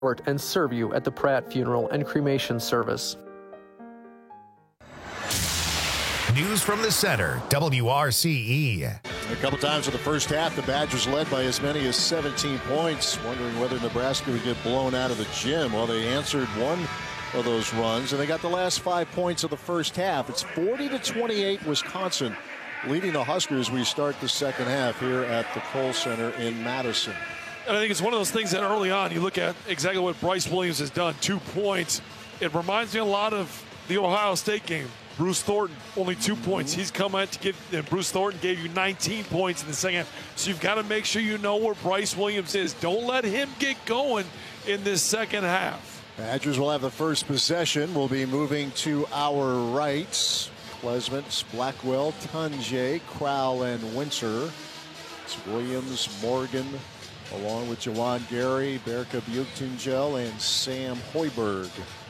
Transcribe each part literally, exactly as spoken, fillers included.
and serve you at the Pratt Funeral and Cremation Service. News from the center, W R C E. A couple times in the first half, the Badgers led by as many as seventeen points, wondering whether Nebraska would get blown out of the gym. Well, they answered one of those runs, and they got the last five points of the first half. It's forty to twenty-eight, Wisconsin leading the Huskers. We start the second half here at the Kohl Center in Madison. And I think it's one of those things that early on, you look at exactly what Bryce Williams has done, two points. It reminds me a lot of the Ohio State game. Bruce Thornton, only two points. He's come out to give, and Bruce Thornton gave you nineteen points in the second half. So you've got to make sure you know where Bryce Williams is. Don't let him get going in this second half. Badgers will have the first possession. We'll be moving to our rights. Klesmit, Blackwell, Tunje, Crowell, and Winter. It's Williams, Morgan, along with Jawan Gary, Berka Buchtungel, and Sam Hoiberg.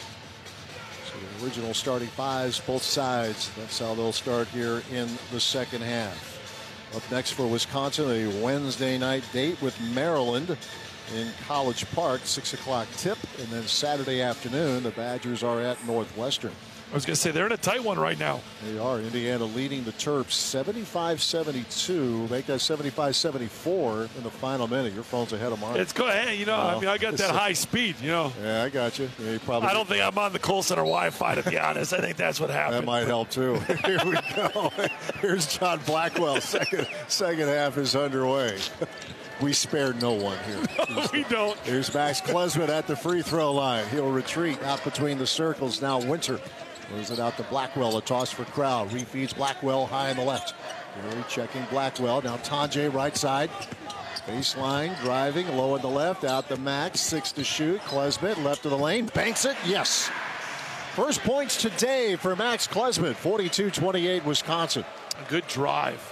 So the original starting fives, both sides. That's how they'll start here in the second half. Up next for Wisconsin, a Wednesday night date with Maryland in College Park, six o'clock tip. And then Saturday afternoon, the Badgers are at Northwestern. I was going to say, they're in a tight one right now. They are. Indiana leading the Terps seventy-five seventy-two. Make that seventy-five seventy-four in the final minute. Your phone's ahead of mine. It's good. Hey, you know, well, I mean, I got that high speed, you know. Yeah, I got you. Yeah, you probably I don't think I'm on the Kohl Center Wi-Fi, to be honest. I think that's what happened. That might help, too. Here we go. Here's John Blackwell. Second, second half is underway. We spare no one here. No, we don't. Here's Max Klesmit at the free throw line. He'll retreat out between the circles. Now Winter moves it out to Blackwell. A toss for Crowell. Refeeds Blackwell high on the left. Really checking Blackwell. Now Tunje right side. Baseline driving low on the left. Out to Max. Six to shoot. Klesmit left of the lane. Banks it. Yes. First points today for Max Klesmit. forty-two twenty-eight Wisconsin. A good drive.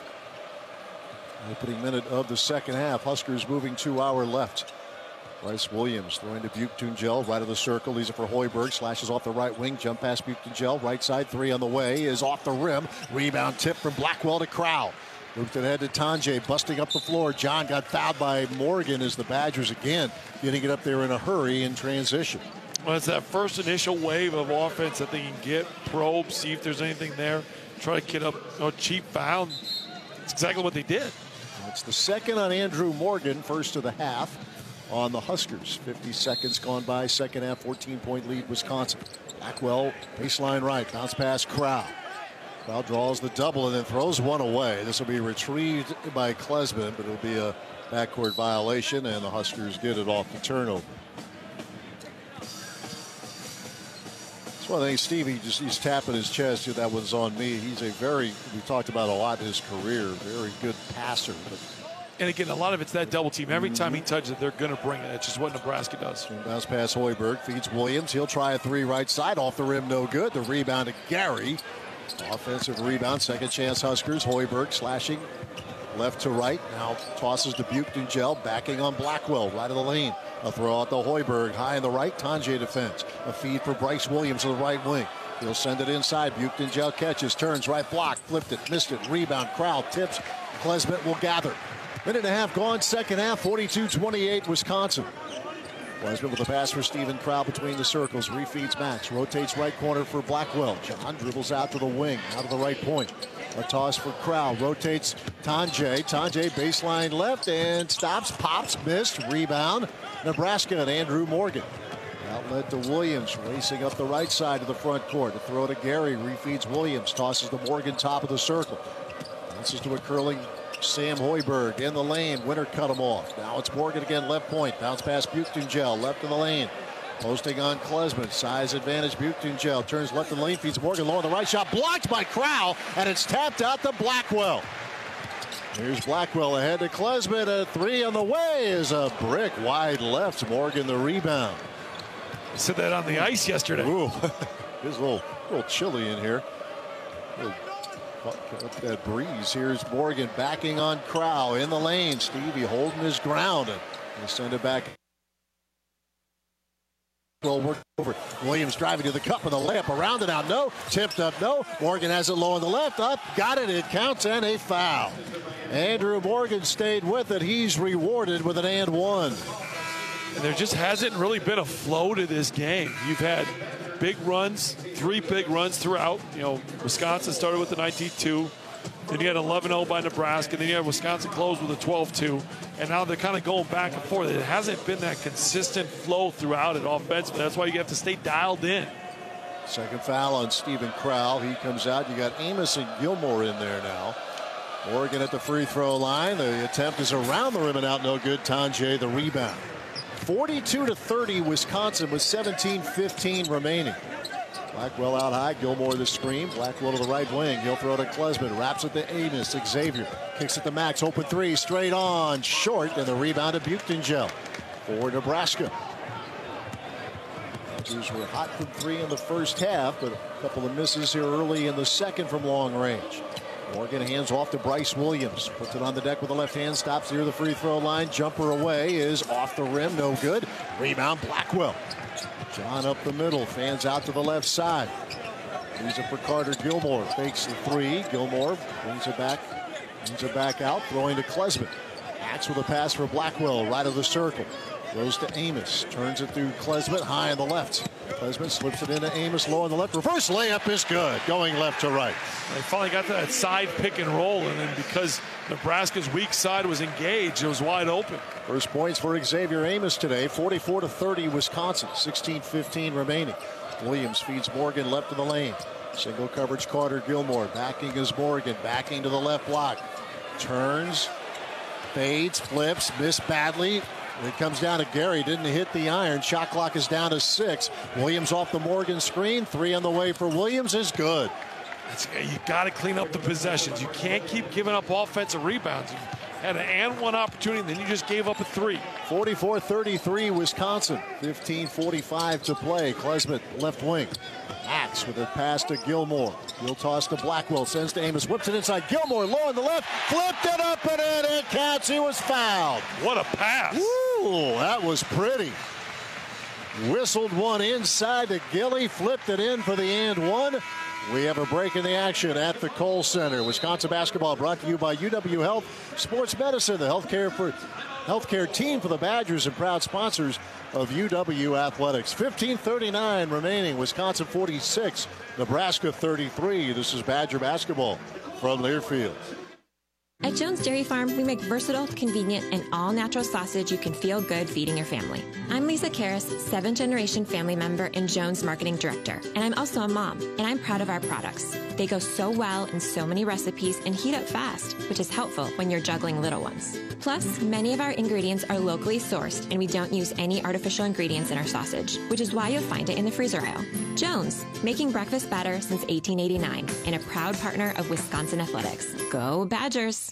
Opening minute of the second half. Huskers moving to our left. Bryce Williams throwing to Buchtungel, right of the circle. Leaves it for Hoiberg. Slashes off the right wing. Jump past Buchtungel. Right side three on the way. Is off the rim. Rebound tip from Blackwell to Crowell. Moved it ahead to Tunje. Busting up the floor. John got fouled by Morgan as the Badgers again getting it up there in a hurry in transition. Well, it's that first initial wave of offense that they can get, probe, see if there's anything there. Try to get up a you know, cheap foul. That's exactly what they did. It's the second on Andrew Morgan, first of the half on the Huskers. fifty seconds gone by, second half, fourteen point lead, Wisconsin. Blackwell, baseline right, bounce pass, Crowell. Crowell draws the double and then throws one away. This will be retrieved by Klesmit, but it'll be a backcourt violation, and the Huskers get it off the turnover. That's one thing, Stevie, just he's tapping his chest. That one's on me. He's a very, we talked about a lot in his career, very good passer. But and again, a lot of it's that double team. Every time he touches it, they're going to bring it. It's just what Nebraska does. Bounce pass Hoiberg, feeds Williams. He'll try a three right side, off the rim, no good. The rebound to Gary. Offensive rebound, second chance Huskers. Hoiberg slashing left to right. Now tosses to Buchtungel, backing on Blackwell, right of the lane. A throw out to Hoiberg, high in the right. Tunje defense. A feed for Bryce Williams to the right wing. He'll send it inside. Buchtungel catches, turns right block, flipped it, missed it. Rebound, Crowell tips. Klesmit will gather. Minute and a half gone, second half, forty-two twenty-eight Wisconsin. Klesmit with a pass for Stephen Crowell between the circles. Refeeds Max. Rotates right corner for Blackwell. John dribbles out to the wing, out of the right point. A toss for Crowell. Rotates Tunje. Tunje baseline left and stops, pops, missed. Rebound. Nebraska and Andrew Morgan. Outlet to Williams, racing up the right side of the front court. To throw to Gary, refeeds Williams, tosses to Morgan, top of the circle. Bounces to a curling Sam Hoiberg in the lane. Winter cut him off. Now it's Morgan again, left point. Bounce past Buchtungel, left in the lane. Posting on Klesmit, size advantage. Buchtungel turns left in the lane, feeds Morgan low on the right, shot blocked by Crowell, and it's tapped out to Blackwell. Here's Blackwell ahead to Klesmit. A three on the way is a brick wide left. Morgan the rebound. Said that on the ice yesterday. Ooh, it's a little, little chilly in here. Little, that breeze. Here's Morgan backing on Crowell in the lane. Stevie holding his ground. And they send it back. Well, work over. Williams driving to the cup with a layup around and out. No. Tipped up. No. Morgan has it low on the left. Up. Got it. It counts and a foul. Andrew Morgan stayed with it. He's rewarded with an and one. And there just hasn't really been a flow to this game. You've had big runs, three big runs throughout. You know, Wisconsin started with the nineteen two. Then you had eleven oh by Nebraska. Then you had Wisconsin close with a twelve two. And now they're kind of going back and forth. It hasn't been that consistent flow throughout it offensively. That's why you have to stay dialed in. Second foul on Stephen Crowell. He comes out. You got Amos and Gilmore in there now. Morgan at the free throw line. The attempt is around the rim and out. No good. Tonje the rebound. forty-two to thirty Wisconsin with seventeen fifteen remaining. Blackwell out high. Gilmore the screen. Blackwell to the right wing. He'll throw to Klesman. Wraps it to Amos. Xavier kicks it to Max. Open three. Straight on. Short. And the rebound to Buchtengel for Nebraska. Badgers were hot from three in the first half, but a couple of misses here early in the second from long range. Morgan hands off to Bryce Williams. Puts it on the deck with the left hand. Stops near the free throw line. Jumper away is off the rim. No good. Rebound Blackwell. John up the middle. Fans out to the left side. Leaves it for Carter Gilmore. Fakes the three. Gilmore brings it back. Brings it back out. Throwing to Klesman. Max with a pass for Blackwell. Right of the circle. Goes to Amos. Turns it through Klesman. High on the left. Klesman slips it into Amos. Low on the left. Reverse layup is good. Going left to right. They finally got to that side pick and roll. And then because Nebraska's weak side was engaged, it was wide open. First points for Xavier Amos today. forty-four to thirty Wisconsin. sixteen fifteen remaining. Williams feeds Morgan left of the lane. Single coverage Carter Gilmore. Backing is Morgan. Backing to the left block. Turns. Fades. Flips. Missed badly. It comes down to Gary. Didn't hit the iron. Shot clock is down to six. Williams off the Morgan screen. Three on the way for Williams is good. It's, you got to clean up the possessions. You can't keep giving up offensive rebounds. You had an and one opportunity, then you just gave up a three. forty-four thirty-three Wisconsin. fifteen forty-five to play. Klesman left wing. Max with a pass to Gilmore. He'll toss to Blackwell. Sends to Amos. Whips it inside. Gilmore low on the left. Flipped it up and in. It counts. He was fouled. What a pass. Woo, that was pretty. Whistled one inside to Gilly. Flipped it in for the and one. We have a break in the action at the Kohl Center. Wisconsin basketball brought to you by U W Health Sports Medicine, the healthcare for healthcare team for the Badgers and proud sponsors of U W Athletics. fifteen thirty-nine remaining. Wisconsin forty-six, Nebraska thirty-three. This is Badger basketball from Learfield. At Jones Dairy Farm, we make versatile, convenient, and all-natural sausage you can feel good feeding your family. I'm Lisa Karras, seventh-generation family member and Jones Marketing Director, and I'm also a mom, and I'm proud of our products. They go so well in so many recipes and heat up fast, which is helpful when you're juggling little ones. Plus, many of our ingredients are locally sourced, and we don't use any artificial ingredients in our sausage, which is why you'll find it in the freezer aisle. Jones, making breakfast better since eighteen eighty-nine, and a proud partner of Wisconsin Athletics. Go Badgers!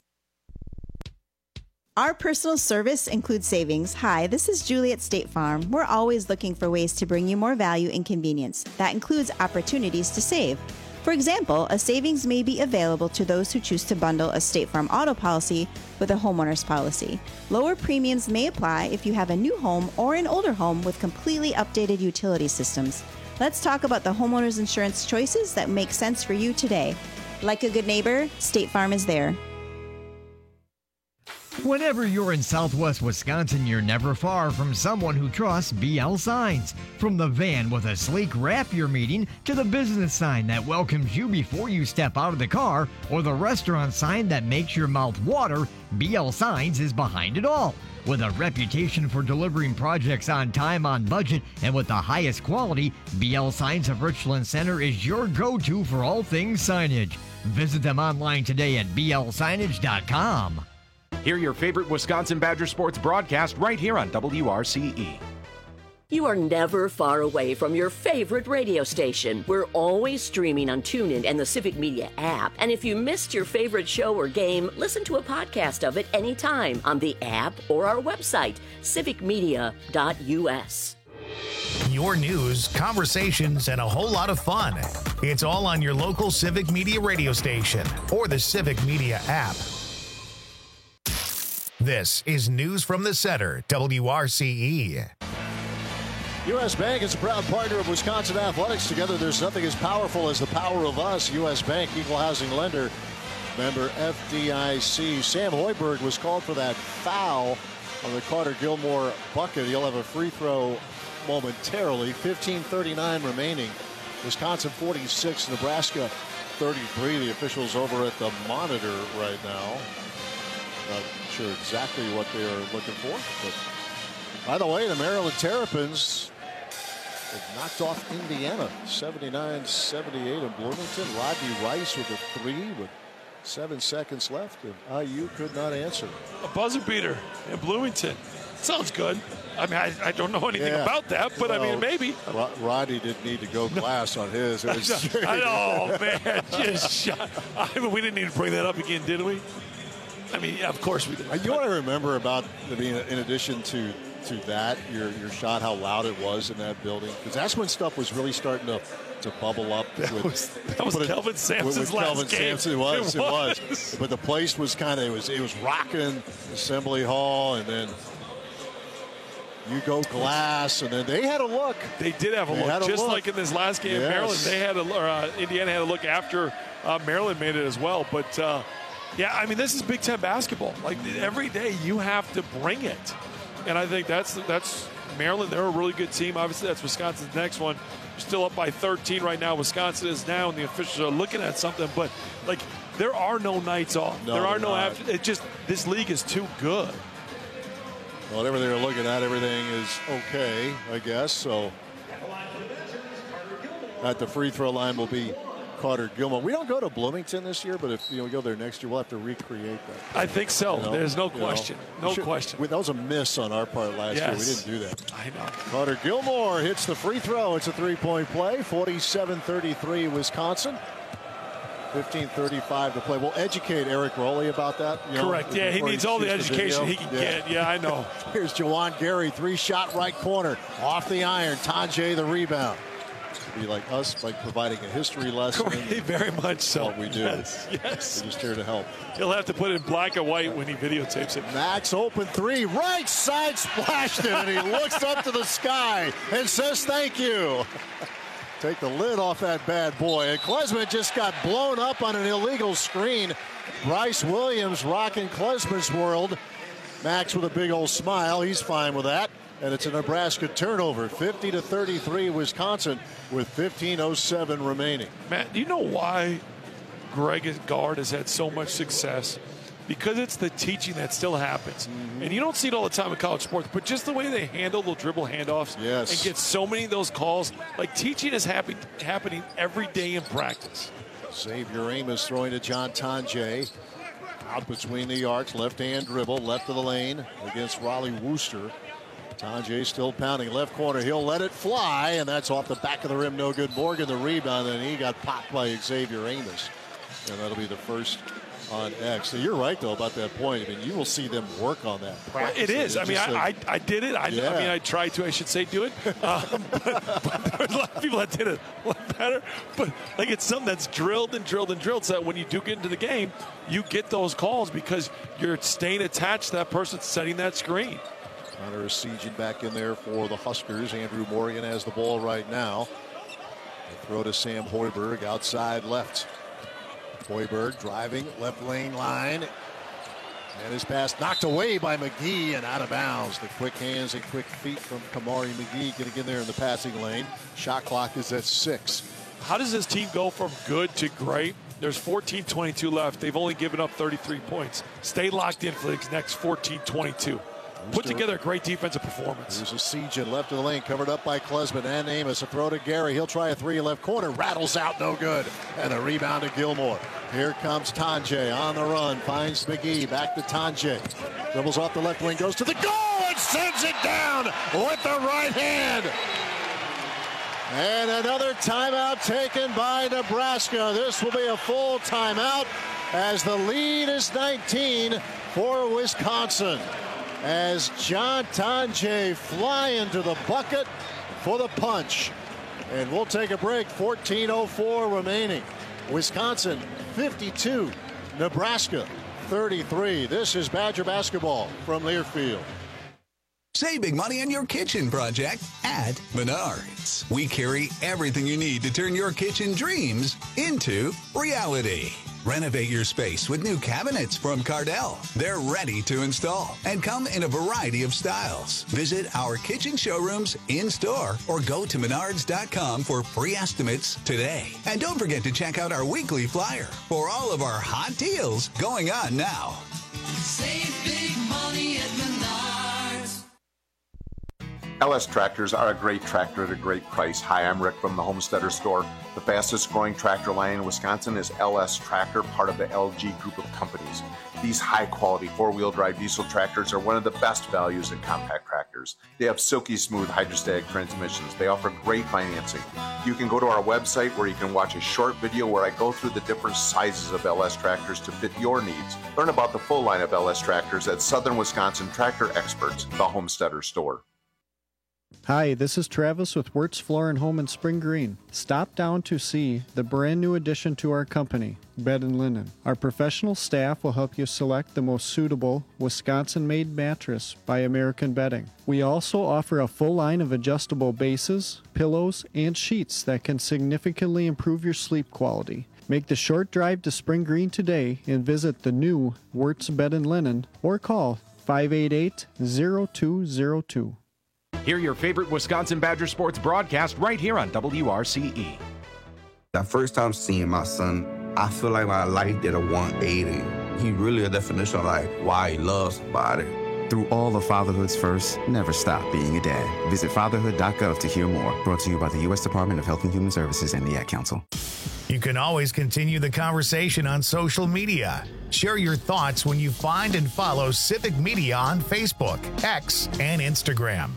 Our personal service includes savings. Hi, this is Julie at State Farm. We're always looking for ways to bring you more value and convenience. That includes opportunities to save. For example, a savings may be available to those who choose to bundle a State Farm auto policy with a homeowner's policy. Lower premiums may apply if you have a new home or an older home with completely updated utility systems. Let's talk about the homeowner's insurance choices that make sense for you today. Like a good neighbor, State Farm is there. Whenever you're in Southwest Wisconsin, you're never far from someone who trusts B L Signs. From the van with a sleek wrap you're meeting to the business sign that welcomes you before you step out of the car or the restaurant sign that makes your mouth water, B L Signs is behind it all. With a reputation for delivering projects on time, on budget, and with the highest quality, B L Signs of Richland Center is your go-to for all things signage. Visit them online today at b l signage dot com. Hear your favorite Wisconsin Badger sports broadcast right here on W R C E. You are never far away from your favorite radio station. We're always streaming on TuneIn and the Civic Media app. And if you missed your favorite show or game, listen to a podcast of it anytime on the app or our website, civic media dot u s. Your news, conversations, and a whole lot of fun. It's all on your local Civic Media radio station or the Civic Media app. This is News from the Center, W R C E. U S. Bank is a proud partner of Wisconsin Athletics. Together, there's nothing as powerful as the power of us. U S. Bank, equal housing lender, member F D I C. Sam Hoiberg was called for that foul on the Carter Gilmore bucket. He'll have a free throw momentarily. fifteen thirty-nine remaining. Wisconsin forty-six, Nebraska thirty-three. The officials over at the monitor right now. Not sure exactly what they are looking for. But by the way, the Maryland Terrapins have knocked off Indiana seventy-nine seventy-eight in Bloomington. Rodney Rice with a three with seven seconds left, and I U could not answer. A buzzer beater in Bloomington. Sounds good. I mean, I, I don't know anything yeah. about that, but well, I mean, maybe. Ro- Rodney didn't need to go glass on his. It was I know, man. Just shot. I mean, we didn't need to bring that up again, did we? I mean, yeah, of course we did. You want to remember about, I mean, in addition to to that, your your shot, how loud it was in that building, because that's when stuff was really starting to to bubble up. That with, was, that was Kelvin it, Sampson's with last Kelvin game. Sampson. It was, it it was, it was. But the place was kind of, it was it was rocking Assembly Hall, and then you go glass, and then they had a look. They did have a they look, a just look. like in this last game yes. in Maryland. They had a, or, uh, Indiana had a look after uh, Maryland made it as well. But uh, yeah, I mean, this is Big Ten basketball. Like every day, you have to bring it, and I think that's that's Maryland. They're a really good team. Obviously, that's Wisconsin's next one. They're still up by thirteen right now. Wisconsin is now, and the officials are looking at something. But like, there are no nights off. No, there are no not. after. It just this league is too good. Whatever they're looking at, everything is okay, I guess. So at the free throw line will be Carter Gilmore. We don't go to Bloomington this year, but if you know, we go there next year, we'll have to recreate that. I think so. You know, There's no you question. know. No should, question. We, that was a miss on our part last yes. year. We didn't do that. I know. Carter Gilmore hits the free throw. It's a three-point play. forty-seven thirty-three Wisconsin. fifteen thirty-five to play. We'll educate Eric Rowley about that. You know, Correct. Yeah, he needs all the education the he can yeah. get. Yeah, I know. Here's Jawan Gary, three-shot right corner. Off the iron. Tanjay the rebound. Be like us, like providing a history lesson. Correct. Very much so. What we do. Yes. yes. We're just here to help. He'll have to put it in black and white when he videotapes it. Max open three, right side splashed it, and he looks up to the sky and says thank you. Take the lid off that bad boy. And Klesman just got blown up on an illegal screen. Bryce Williams rocking Klesman's world. Max with a big old smile. He's fine with that. And it's a Nebraska turnover. fifty to thirty-three Wisconsin with fifteen oh seven remaining. Matt, do you know why Greg Gard has had so much success? Because it's the teaching that still happens. Mm-hmm. And you don't see it all the time in college sports, but just the way they handle the dribble handoffs yes. and get so many of those calls. Like teaching is happy, happening every day in practice. Xavier Amos throwing to John Tanjay. Out between the arcs, left-hand dribble, left of the lane against Raleigh Wooster. Tanjay still pounding left corner. He'll let it fly, and that's off the back of the rim. No good. Morgan the rebound, and he got popped by Xavier Amos. And that'll be the first on X. So you're right, though, about that point. I mean, you will see them work on that. Practice it is. it. I mean, I, a, I I did it. I, yeah. I mean, I tried to, I should say, do it. Um, but, but there was a lot of people that did it a lot better. But, like, it's something that's drilled and drilled and drilled so that when you do get into the game, you get those calls because you're staying attached to that person setting that screen. Connor Essegian back in there for the Huskers. Andrew Morgan has the ball right now. They throw to Sam Hoiberg outside left. Hoiberg driving left lane line. And his pass knocked away by McGee and out of bounds. The quick hands and quick feet from Kamari McGee getting in there in the passing lane. Shot clock is at six. How does this team go from good to great? There's fourteen twenty-two left. They've only given up thirty-three points. Stay locked in for the next fourteen twenty-two. Put together a great defensive performance. There's a siege in left of the lane, covered up by Klesman and Amos. A throw to Gary. He'll try a three left corner. Rattles out, no good. And a rebound to Gilmore. Here comes Tanjay on the run. Finds McGee. Back to Tanjay. Dribbles off the left wing. Goes to the goal and sends it down with the right hand. And another timeout taken by Nebraska. This will be a full timeout as the lead is nineteen for Wisconsin. As John Tanjay fly into the bucket for the punch. And we'll take a break. fourteen oh four remaining. Wisconsin fifty-two, Nebraska thirty-three. This is Badger basketball from Learfield. Save big money on your kitchen project at Menards. We carry everything you need to turn your kitchen dreams into reality. Renovate your space with new cabinets from Cardell. They're ready to install and come in a variety of styles. Visit our kitchen showrooms in-store or go to menards dot com for free estimates today. And don't forget to check out our weekly flyer for all of our hot deals going on now. Save big money at Menards. L S Tractors are a great tractor at a great price. Hi, I'm Rick from the Homesteader Store. The fastest growing tractor line in Wisconsin is L S Tractor, part of the L G group of companies. These high-quality four-wheel drive diesel tractors are one of the best values in compact tractors. They have silky smooth hydrostatic transmissions. They offer great financing. You can go to our website where you can watch a short video where I go through the different sizes of L S tractors to fit your needs. Learn about the full line of L S tractors at Southern Wisconsin Tractor Experts, the Homesteader Store. Hi, this is Travis with Wirtz Floor and Home in Spring Green. Stop down to see the brand new addition to our company, Bed and Linen. Our professional staff will help you select the most suitable Wisconsin-made mattress by American Bedding. We also offer a full line of adjustable bases, pillows, and sheets that can significantly improve your sleep quality. Make the short drive to Spring Green today and visit the new Wirtz Bed and Linen or call five eight eight, zero two zero two. Hear your favorite Wisconsin Badger sports broadcast right here on W R C E. That first time seeing my son, I feel like my life did a one eighty. He really a definition of like why he loves somebody. Through all of fatherhood's first, never stop being a dad. Visit fatherhood dot gov to hear more. Brought to you by the U S Department of Health and Human Services and the Ad Council. You can always continue the conversation on social media. Share your thoughts when you find and follow Civic Media on Facebook, X, and Instagram.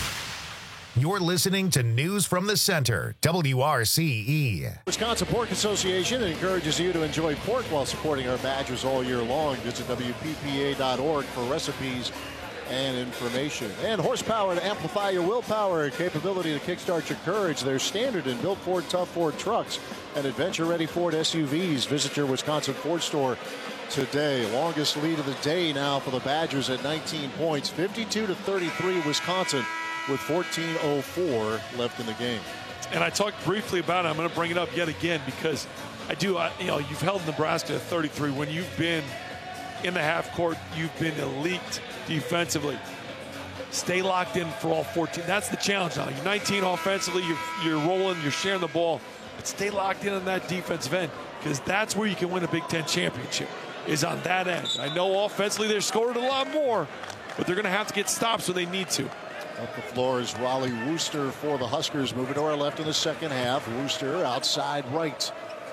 You're listening to News from the Center, W R C E. Wisconsin Pork Association encourages you to enjoy pork while supporting our Badgers all year long. Visit W P P A dot org for recipes and information. And horsepower to amplify your willpower and capability to kickstart your courage. They're standard and built Ford Tough Ford trucks and adventure-ready Ford S U Vs. Visit your Wisconsin Ford store today. Longest lead of the day now for the Badgers at nineteen points, fifty-two to thirty-three Wisconsin, with fourteen oh four left in the game. And I talked briefly about it. I'm going to bring it up yet again because I do, I, you know, you've held Nebraska to thirty-three. When you've been in the half court, you've been elite defensively. Stay locked in for all fourteen. That's the challenge now. You're nineteen offensively, you're, you're rolling, you're sharing the ball, but stay locked in on that defensive end because that's where you can win a Big Ten championship, is on that end. I know offensively they're scoring a lot more, but they're going to have to get stops when they need to. Up the floor is Raleigh Wooster for the Huskers. Moving to our left in the second half. Wooster outside right.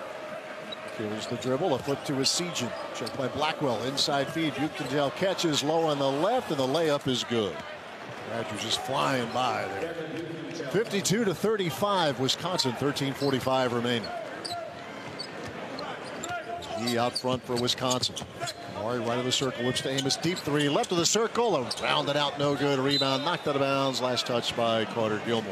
Kills the dribble. A flip to Essegian. Checked by Blackwell. Inside feed. Buchtenzel catches low on the left, and the layup is good. Badgers just flying by there. fifty-two to thirty-five. Wisconsin. thirteen forty-five remaining. He out front for Wisconsin. Maury right of the circle, looks to Amos, deep three, left of the circle, rounded out, no good, rebound, knocked out of bounds, last touch by Carter Gilmore.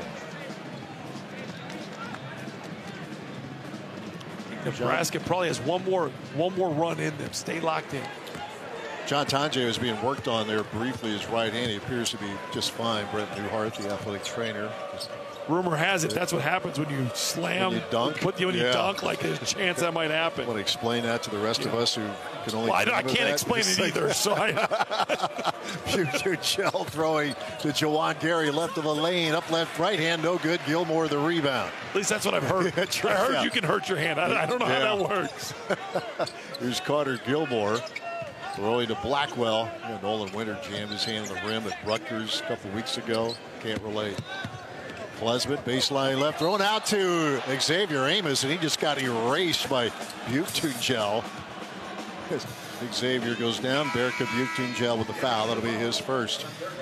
Nebraska probably has one more one more run in them. Stay locked in. John Tonje was being worked on there briefly, his right hand. He appears to be just fine. Brent Newhart, the athletic trainer. Just Rumor has it that's what happens when you slam, when you dunk. Put you when yeah. you dunk, like there's a chance that might happen. I want to explain that to the rest yeah. of us who can only. Well, I, I can't explain it either. So I. Buchtenzel throwing to Jawan Gary, left of the lane, up left, right hand, no good. Gilmore the rebound. At least that's what I've heard. I heard yeah. you can hurt your hand. I, I don't know yeah. how that works. Here's Carter Gilmore. Throwing to Blackwell. Yeah, Nolan Winter jammed his hand on the rim at Rutgers a couple weeks ago. Can't relate. Klesmit, baseline left, thrown out to Xavier Amos, and he just got erased by Buchtenzel. Xavier goes down. Berka Buchtenzel with the foul. That'll be his first.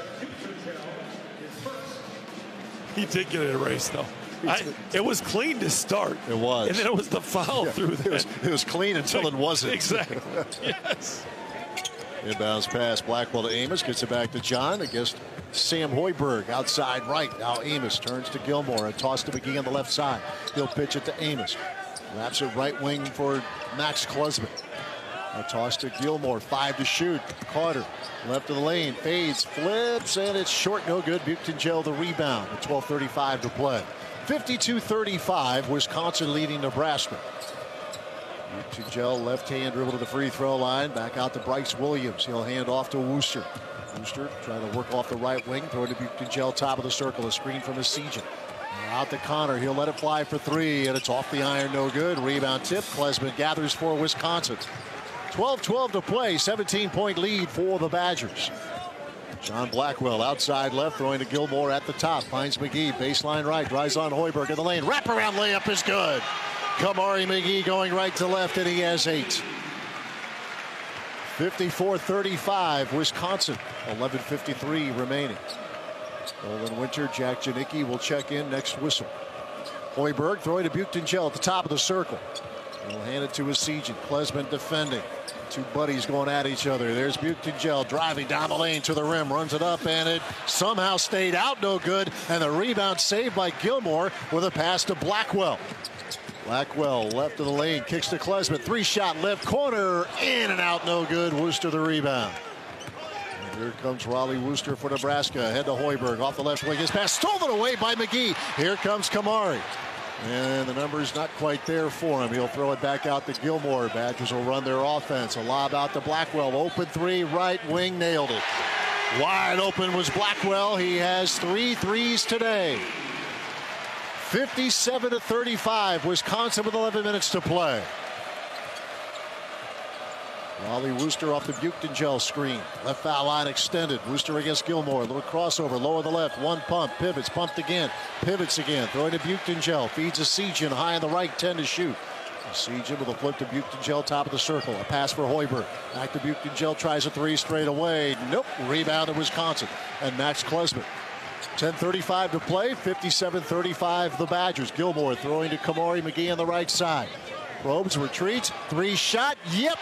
He did get it erased, though. I, it was clean to start. It was. And then it was the foul yeah, through that. It was, it was clean until it wasn't. Exactly. Yes. Inbounds pass, Blackwell to Amos, gets it back to John against Sam Hoiberg, outside right. Now Amos turns to Gilmore, a toss to McGee on the left side. He'll pitch it to Amos. Wraps it right wing for Max Klesmit. A toss to Gilmore, five to shoot. Carter, left of the lane, fades, flips, and it's short, no good. Buchtenzel the rebound with twelve thirty-five to play. fifty-two thirty-five, Wisconsin leading Nebraska. Buchtel, left hand dribble to the free throw line. Back out to Bryce Williams. He'll hand off to Wooster. Wooster trying to work off the right wing. Throw to Buchtel, top of the circle. A screen from Essegian. Out to Connor. He'll let it fly for three, and it's off the iron. No good. Rebound tip. Klesman gathers for Wisconsin. twelve twelve to play. seventeen point lead for the Badgers. John Blackwell outside left, throwing to Gilmore at the top. Finds McGee. Baseline right. Drives on Hoiberg in the lane. Wraparound layup is good. Kamari McGee going right to left, and he has eight. fifty-four thirty-five, Wisconsin. eleven fifty-three remaining. Olin Winter, Jack Janicki will check in next whistle. Hoiberg throwing to Buchtel at the top of the circle. He'll hand it to Essegian. Klesman defending. Two buddies going at each other. There's Buchtel driving down the lane to the rim. Runs it up, and it somehow stayed out. No good. And the rebound saved by Gilmore with a pass to Blackwell. Blackwell left of the lane. Kicks to Klesman. Three shot left corner. In and out. No good. Wooster the rebound. And here comes Raleigh Wooster for Nebraska. Head to Hoiberg. Off the left wing. His pass stolen away by McGee. Here comes Kamari. And the number's not quite there for him. He'll throw it back out to Gilmore. Badgers will run their offense. A lob out to Blackwell. Open three, right wing, nailed it. Wide open was Blackwell. He has three threes today. fifty-seven to thirty-five. Wisconsin with eleven minutes to play. Raleigh Wooster off the Buchtel screen. Left foul line extended. Wooster against Gilmore. A little crossover. Lower the left. One pump. Pivots. Pumped again. Pivots again. Throwing to Buchtel. Feeds Essegian. High on the right. ten to shoot. Essegian with a flip to Buchtel. Top of the circle. A pass for Hoiberg. Back to Buchtel. Tries a three straight away. Nope. Rebound to Wisconsin. And Max Klesman. ten thirty-five to play. fifty-seven thirty-five the Badgers. Gilmore throwing to Kamari McGee on the right side. Probes retreats. Three shot. Yep.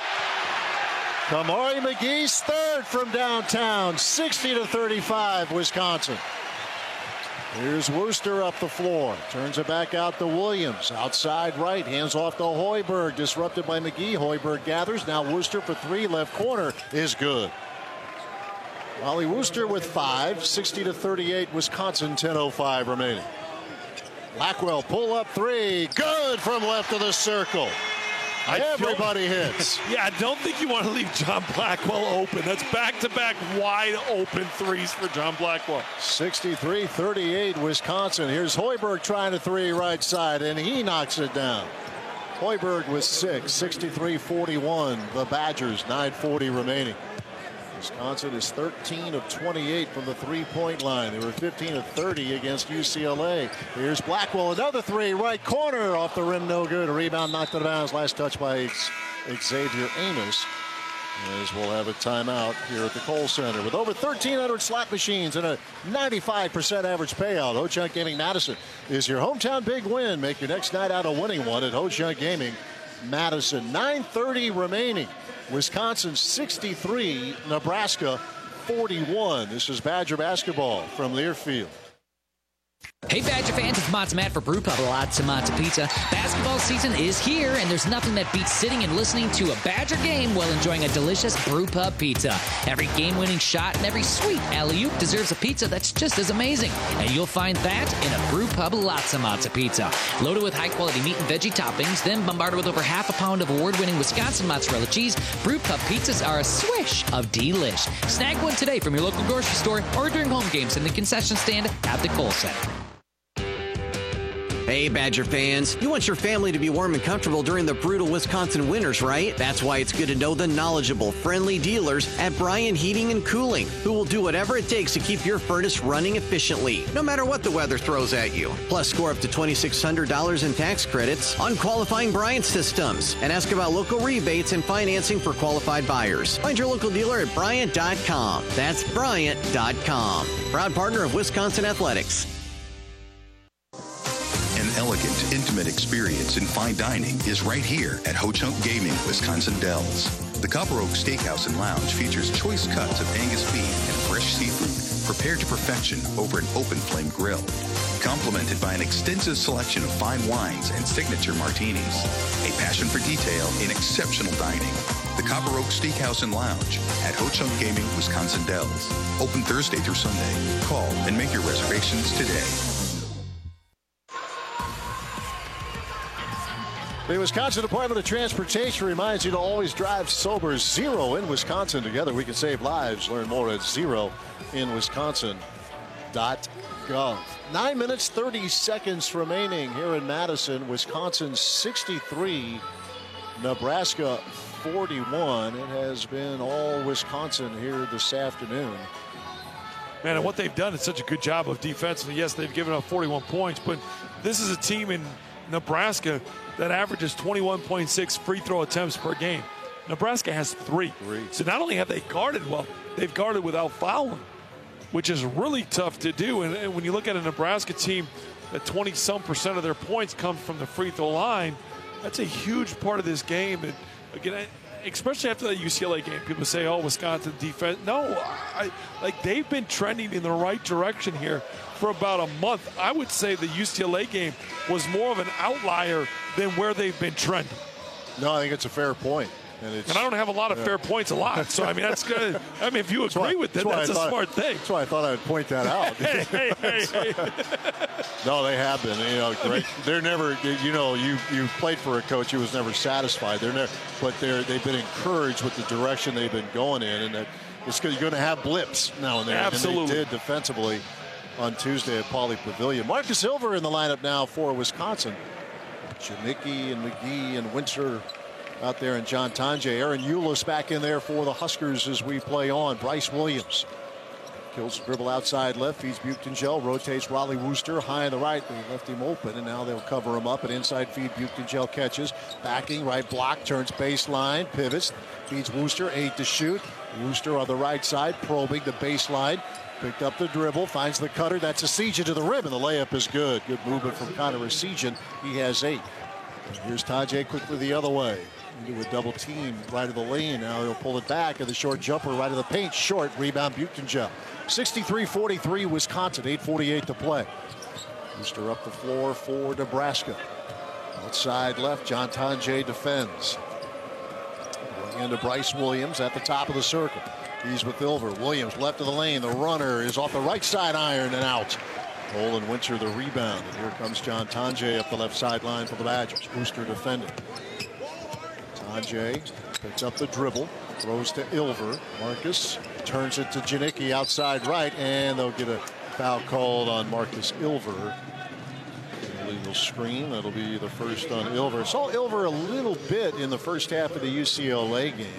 Kamari McGee's third from downtown. sixty to thirty-five, Wisconsin. Here's Wooster up the floor. Turns it back out to Williams. Outside right. Hands off to Hoiberg. Disrupted by McGee. Hoiberg gathers. Now Wooster for three. Left corner is good. Raleigh Wooster with five. sixty to thirty-eight, Wisconsin. ten oh five remaining. Blackwell pull up three. Good from left of the circle. I Everybody hits. Yeah, I don't think you want to leave John Blackwell open. That's back-to-back wide open threes for John Blackwell. sixty-three thirty-eight, Wisconsin. Here's Hoiberg trying to three right side, and he knocks it down. Hoiberg with six, sixty-three forty-one. The Badgers, nine forty remaining. Wisconsin is thirteen of twenty-eight from the three-point line. They were fifteen of thirty against U C L A. Here's Blackwell, another three, right corner, off the rim, no good. A rebound knocked out of bounds. Last touch by Xavier Amos. As we'll have a timeout here at the Kohl Center. With over thirteen hundred slot machines and a ninety-five percent average payout, Ho-Chunk Gaming Madison is your hometown big win. Make your next night out a winning one at Ho-Chunk Gaming Madison. nine thirty remaining. Wisconsin sixty-three, Nebraska forty-one. This is Badger basketball from Learfield. Hey Badger fans, it's Matza Matt for Brew Pub Lots of Matza Pizza. Basketball season is here, and there's nothing that beats sitting and listening to a Badger game while enjoying a delicious Brew Pub pizza. Every game-winning shot and every sweet alley-oop deserves a pizza that's just as amazing. And you'll find that in a Brew Pub Lots of Matza Pizza. Loaded with high-quality meat and veggie toppings, then bombarded with over half a pound of award-winning Wisconsin mozzarella cheese, Brew Pub pizzas are a swish of delish. Snag one today from your local grocery store or during home games in the concession stand at the Kohl Center. Hey, Badger fans, you want your family to be warm and comfortable during the brutal Wisconsin winters, right? That's why it's good to know the knowledgeable, friendly dealers at Bryan Heating and Cooling, who will do whatever it takes to keep your furnace running efficiently, no matter what the weather throws at you. Plus, score up to twenty-six hundred dollars in tax credits on qualifying Bryant systems, and ask about local rebates and financing for qualified buyers. Find your local dealer at Bryant dot com. That's Bryant dot com. Proud partner of Wisconsin Athletics. Elegant, intimate experience in fine dining is right here at Ho-Chunk Gaming, Wisconsin Dells. The Copper Oak Steakhouse and Lounge features choice cuts of Angus beef and fresh seafood prepared to perfection over an open flame grill, complemented by an extensive selection of fine wines and signature martinis. A passion for detail in exceptional dining. The Copper Oak Steakhouse and Lounge at Ho-Chunk Gaming, Wisconsin Dells. Open Thursday through Sunday. Call and make your reservations today. The Wisconsin Department of Transportation reminds you to always drive sober. Zero in Wisconsin. Together we can save lives. Learn more at zero in wisconsin dot gov. Nine minutes, thirty seconds remaining here in Madison. Wisconsin sixty-three, Nebraska forty-one. It has been all Wisconsin here this afternoon. Man, and what they've done is such a good job of defensively. Yes, they've given up forty-one points, but this is a team in Nebraska that averages twenty-one point six free throw attempts per game. Nebraska has three. three. So not only have they guarded well, they've guarded without fouling, which is really tough to do. And, and when you look at a Nebraska team, that twenty-some percent of their points come from the free throw line, that's a huge part of this game. And again, especially after that U C L A game, people say, oh, Wisconsin defense. No, I, like they've been trending in the right direction here for about a month. I would say the U C L A game was more of an outlier than where they've been trending. No, I think it's a fair point. And, it's, and I don't have a lot of yeah. fair points a lot. So, I mean, that's good. I mean, if you agree why, with it, that's, that's a smart I, thing. That's why I thought I would point that out. hey, hey, hey, hey. No, they have been. You know, great. They're never, you know, you you played for a coach who was never satisfied. They're never, but they're, they've been encouraged with the direction they've been going in. And that it's you're going to have blips now and then. Absolutely. And they did defensively on Tuesday at Pauley Pavilion. Marcus Silver in the lineup now for Wisconsin. Janicki and McGee and Winter out there, and John Tonje. Aaron Eulis back in there for the Huskers as we play on. Bryce Williams kills the dribble outside left, feeds Buchtengel, rotates Raleigh Wooster high on the right. They left him open, and now they'll cover him up. An inside feed, Buchtengel catches, backing, right block, turns baseline, pivots, feeds Wooster, eight to shoot. Wooster on the right side, probing the baseline. Picked up the dribble, finds the cutter. That's Essegian to the rim, and the layup is good. Good movement from Connor Essegian. He has eight. And here's Tonje quickly the other way. Into a double team right of the lane. Now he'll pull it back, and the short jumper right of the paint. Short rebound, Buchtengel. sixty-three forty-three Wisconsin, eight forty-eight to play. Wooster up the floor for Nebraska. Outside left, John Tonje defends. Going into Bryce Williams at the top of the circle. He's with Ilver. Williams left of the lane. The runner is off the right side iron and out. Olin Winter the rebound. And here comes John Tonje up the left sideline for the Badgers. Wooster defending. Tonje picks up the dribble. Throws to Ilver. Marcus turns it to Janicki outside right. And they'll get a foul called on Marcus Ilver. Illegal screen. That'll be the first on Ilver. Saw Ilver a little bit in the first half of the U C L A game.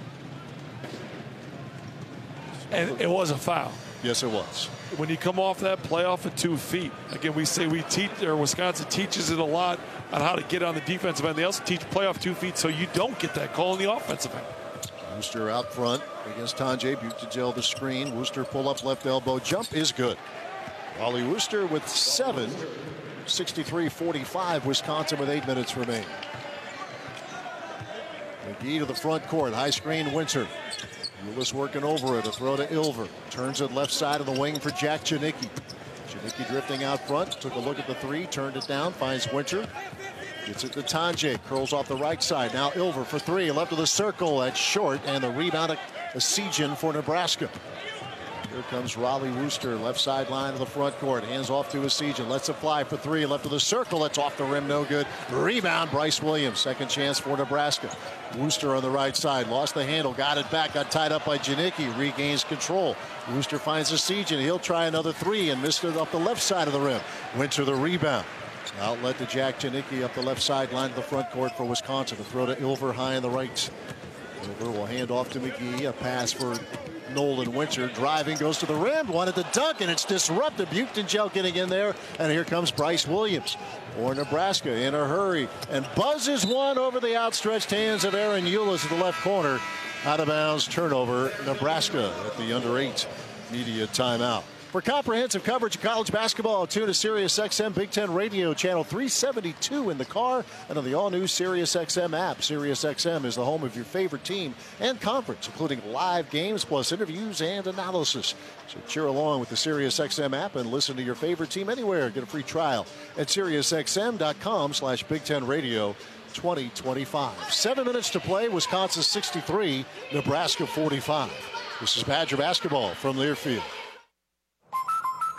And it was a foul. Yes, it was. When you come off that play off of two feet, again, we say we teach, or Wisconsin teaches it a lot on how to get on the defensive end. They also teach play off two feet so you don't get that call on the offensive end. Wooster out front against Tonje. Buchtengel the screen. Wooster pull up left elbow jump is good. Wally Wooster with seven. sixty-three forty-five Wisconsin with eight minutes remaining. McGee to the front court. High screen Winter. Eulis working over it. A throw to Ilver. Turns it left side of the wing for Jack Janicki. Janicki drifting out front. Took a look at the three. Turned it down. Finds Winter. Gets it to Tonje. Curls off the right side. Now Ilver for three. Left of the circle. That's short. And the rebound, Essegian for Nebraska. Here comes Raleigh Wooster. Left sideline of the front court. Hands off to Essegian. Lets it fly for three. Left of the circle. That's off the rim. No good. Rebound, Bryce Williams. Second chance for Nebraska. Wooster on the right side. Lost the handle. Got it back. Got tied up by Janicki. Regains control. Wooster finds Essegian. He'll try another three and missed it off the left side of the rim. Winter the rebound. Outlet to Jack Janicki up the left sideline of the front court for Wisconsin. To throw to Ilver high on the right. Ilver will hand off to McGee. A pass for Nolan Winter. Driving, goes to the rim. Wanted to dunk, and it's disrupted. Buchtengel getting in there. And here comes Bryce Williams for Nebraska in a hurry. And buzzes one over the outstretched hands of Aaron Eulis at the left corner. Out of bounds, turnover, Nebraska at the under eight media timeout. For comprehensive coverage of college basketball, tune to SiriusXM Big Ten Radio, channel three seventy-two in the car and on the all-new SiriusXM app. SiriusXM is the home of your favorite team and conference, including live games plus interviews and analysis. So cheer along with the SiriusXM app and listen to your favorite team anywhere. Get a free trial at SiriusXM.com slash Big Ten Radio twenty twenty-five. Seven minutes to play. Wisconsin sixty-three, Nebraska forty-five. This is Badger basketball from Learfield.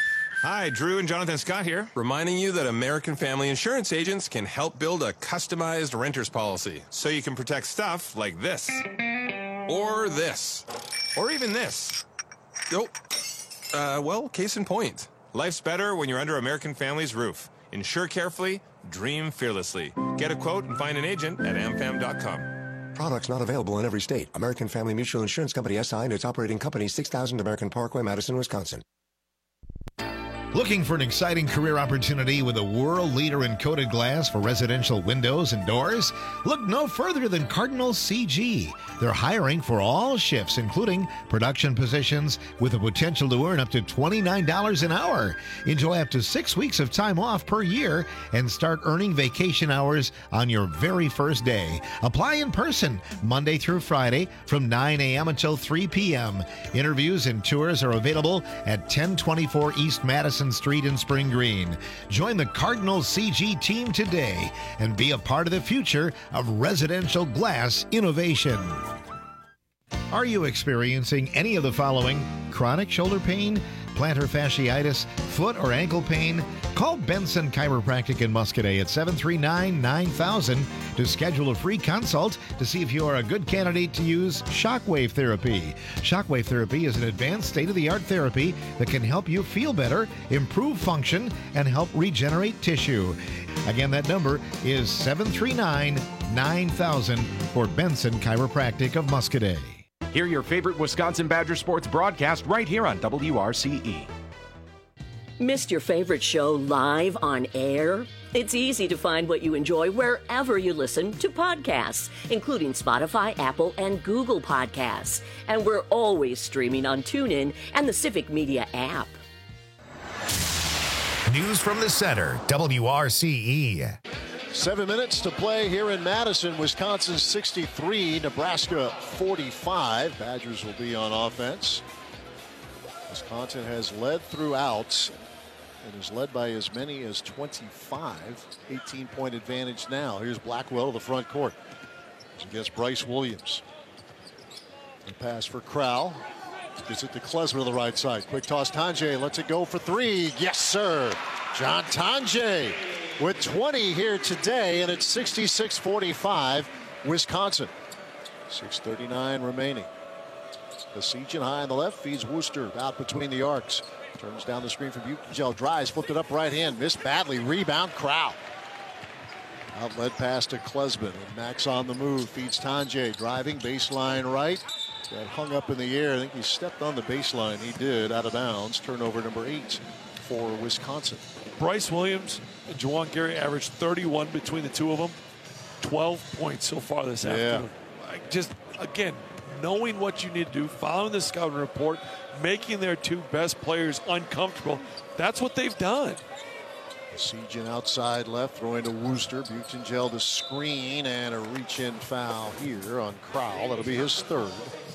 Hi, Drew and Jonathan Scott here, reminding you that American Family Insurance agents can help build a customized renter's policy so you can protect stuff like this, or this, or even this. Oh, uh, well, case in point. Life's better when you're under American Family's roof. Insure carefully, dream fearlessly. Get a quote and find an agent at am fam dot com. Products not available in every state. American Family Mutual Insurance Company, S I, and its operating company, six thousand American Parkway, Madison, Wisconsin. Looking for an exciting career opportunity with a world leader in coated glass for residential windows and doors? Look no further than Cardinal C G. They're hiring for all shifts, including production positions, with the potential to earn up to twenty-nine dollars an hour. Enjoy up to six weeks of time off per year and start earning vacation hours on your very first day. Apply in person Monday through Friday from nine a.m. until three p.m. Interviews and tours are available at ten twenty-four East Madison Street in Spring Green. Join the Cardinal C G team today and be a part of the future of residential glass innovation. Are you experiencing any of the following? Chronic shoulder pain, plantar fasciitis, foot or ankle pain? Call Benson Chiropractic in Muscadet at seven three nine, nine thousand to schedule a free consult to see if you are a good candidate to use shockwave therapy. Shockwave therapy is an advanced state-of-the-art therapy that can help you feel better, improve function, and help regenerate tissue. Again, that number is seven three nine, nine thousand for Benson Chiropractic of Muscadet. Hear your favorite Wisconsin Badger sports broadcast right here on W R C E. Missed your favorite show live on air? It's easy to find what you enjoy wherever you listen to podcasts, including Spotify, Apple, and Google Podcasts. And we're always streaming on TuneIn and the Civic Media app. News from the center, W R C E. Seven minutes to play here in Madison. Wisconsin sixty-three, Nebraska forty-five. Badgers will be on offense. Wisconsin has led throughout and is led by as many as twenty-five. eighteen point advantage now. Here's Blackwell to the front court. Against Bryce Williams. The pass for Crowell. Gets it to Klesmer to the right side. Quick toss. Tanjay lets it go for three. Yes, sir. John Tanjay with twenty here today, and it's sixty-six forty-five Wisconsin. six thirty-nine remaining. Besiegin high on the left, feeds Worcester out between the arcs. Turns down the screen for Buchengel, drives, flipped it up right hand, missed badly, rebound, Crowell. Outlet pass to Klesman, and Max on the move, feeds Tanjay, driving, baseline right. Got hung up in the air, I think he stepped on the baseline, he did, out of bounds. Turnover number eight for Wisconsin. Bryce Williams and Juwan Gary averaged thirty-one between the two of them. twelve points so far this Yeah. afternoon. Like, just, again, knowing what you need to do, following the scouting report, making their two best players uncomfortable. That's what they've done. Besiegin outside left, throwing to Worcester. Buchengel to screen, and a reach-in foul here on Crowell. That'll be his third.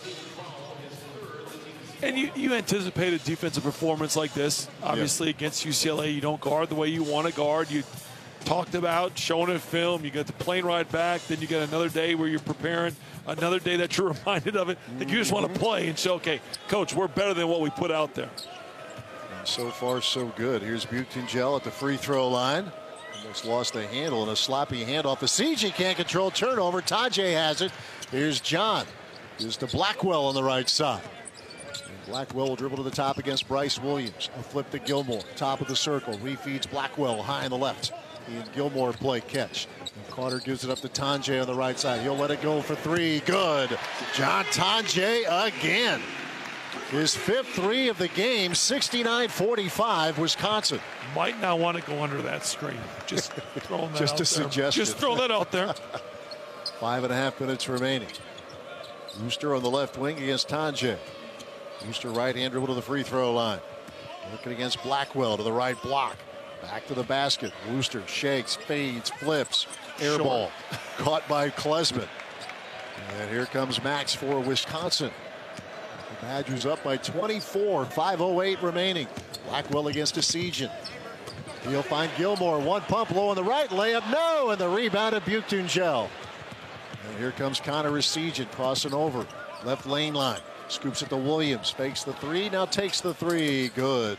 And you, you anticipate a defensive performance like this. Obviously, yeah. Against U C L A, you don't guard the way you want to guard. You talked about showing it film. You got the plane ride back. Then you got another day where you're preparing, another day that you're reminded of it. That you just want to play and show, okay, Coach, we're better than what we put out there. And so far, so good. Here's Buchengel at the free throw line. Almost lost the handle in a sloppy handoff. Besiegin can't control turnover. Tajay has it. Here's John. Here's to Blackwell on the right side. Blackwell will dribble to the top against Bryce Williams. A flip to Gilmore. Top of the circle. Refeeds Blackwell high on the left. He and Gilmore play catch. And Carter gives it up to Tanjay on the right side. He'll let it go for three. Good. John Tanjay again. His fifth three of the game. sixty-nine forty-five Wisconsin. Might not want to go under that screen. Just throwing that Just out a there. suggestion. Just throw that out there. Five and a half minutes remaining. Worcester on the left wing against Tanjay. Worcester right hand dribble to the free throw line. Working against Blackwell to the right block. Back to the basket. Worcester shakes, fades, flips. Air ball. Caught by Klesman. And here comes Max for Wisconsin. The Badgers up by twenty-four. five oh eight remaining. Blackwell against Besiegin. He'll find Gilmore. One pump low on the right. Layup no. And the rebound of Buchengel. And here comes Connor Besiegin crossing over. Left lane line. Scoops it to Williams. Fakes the three. Now takes the three. Good.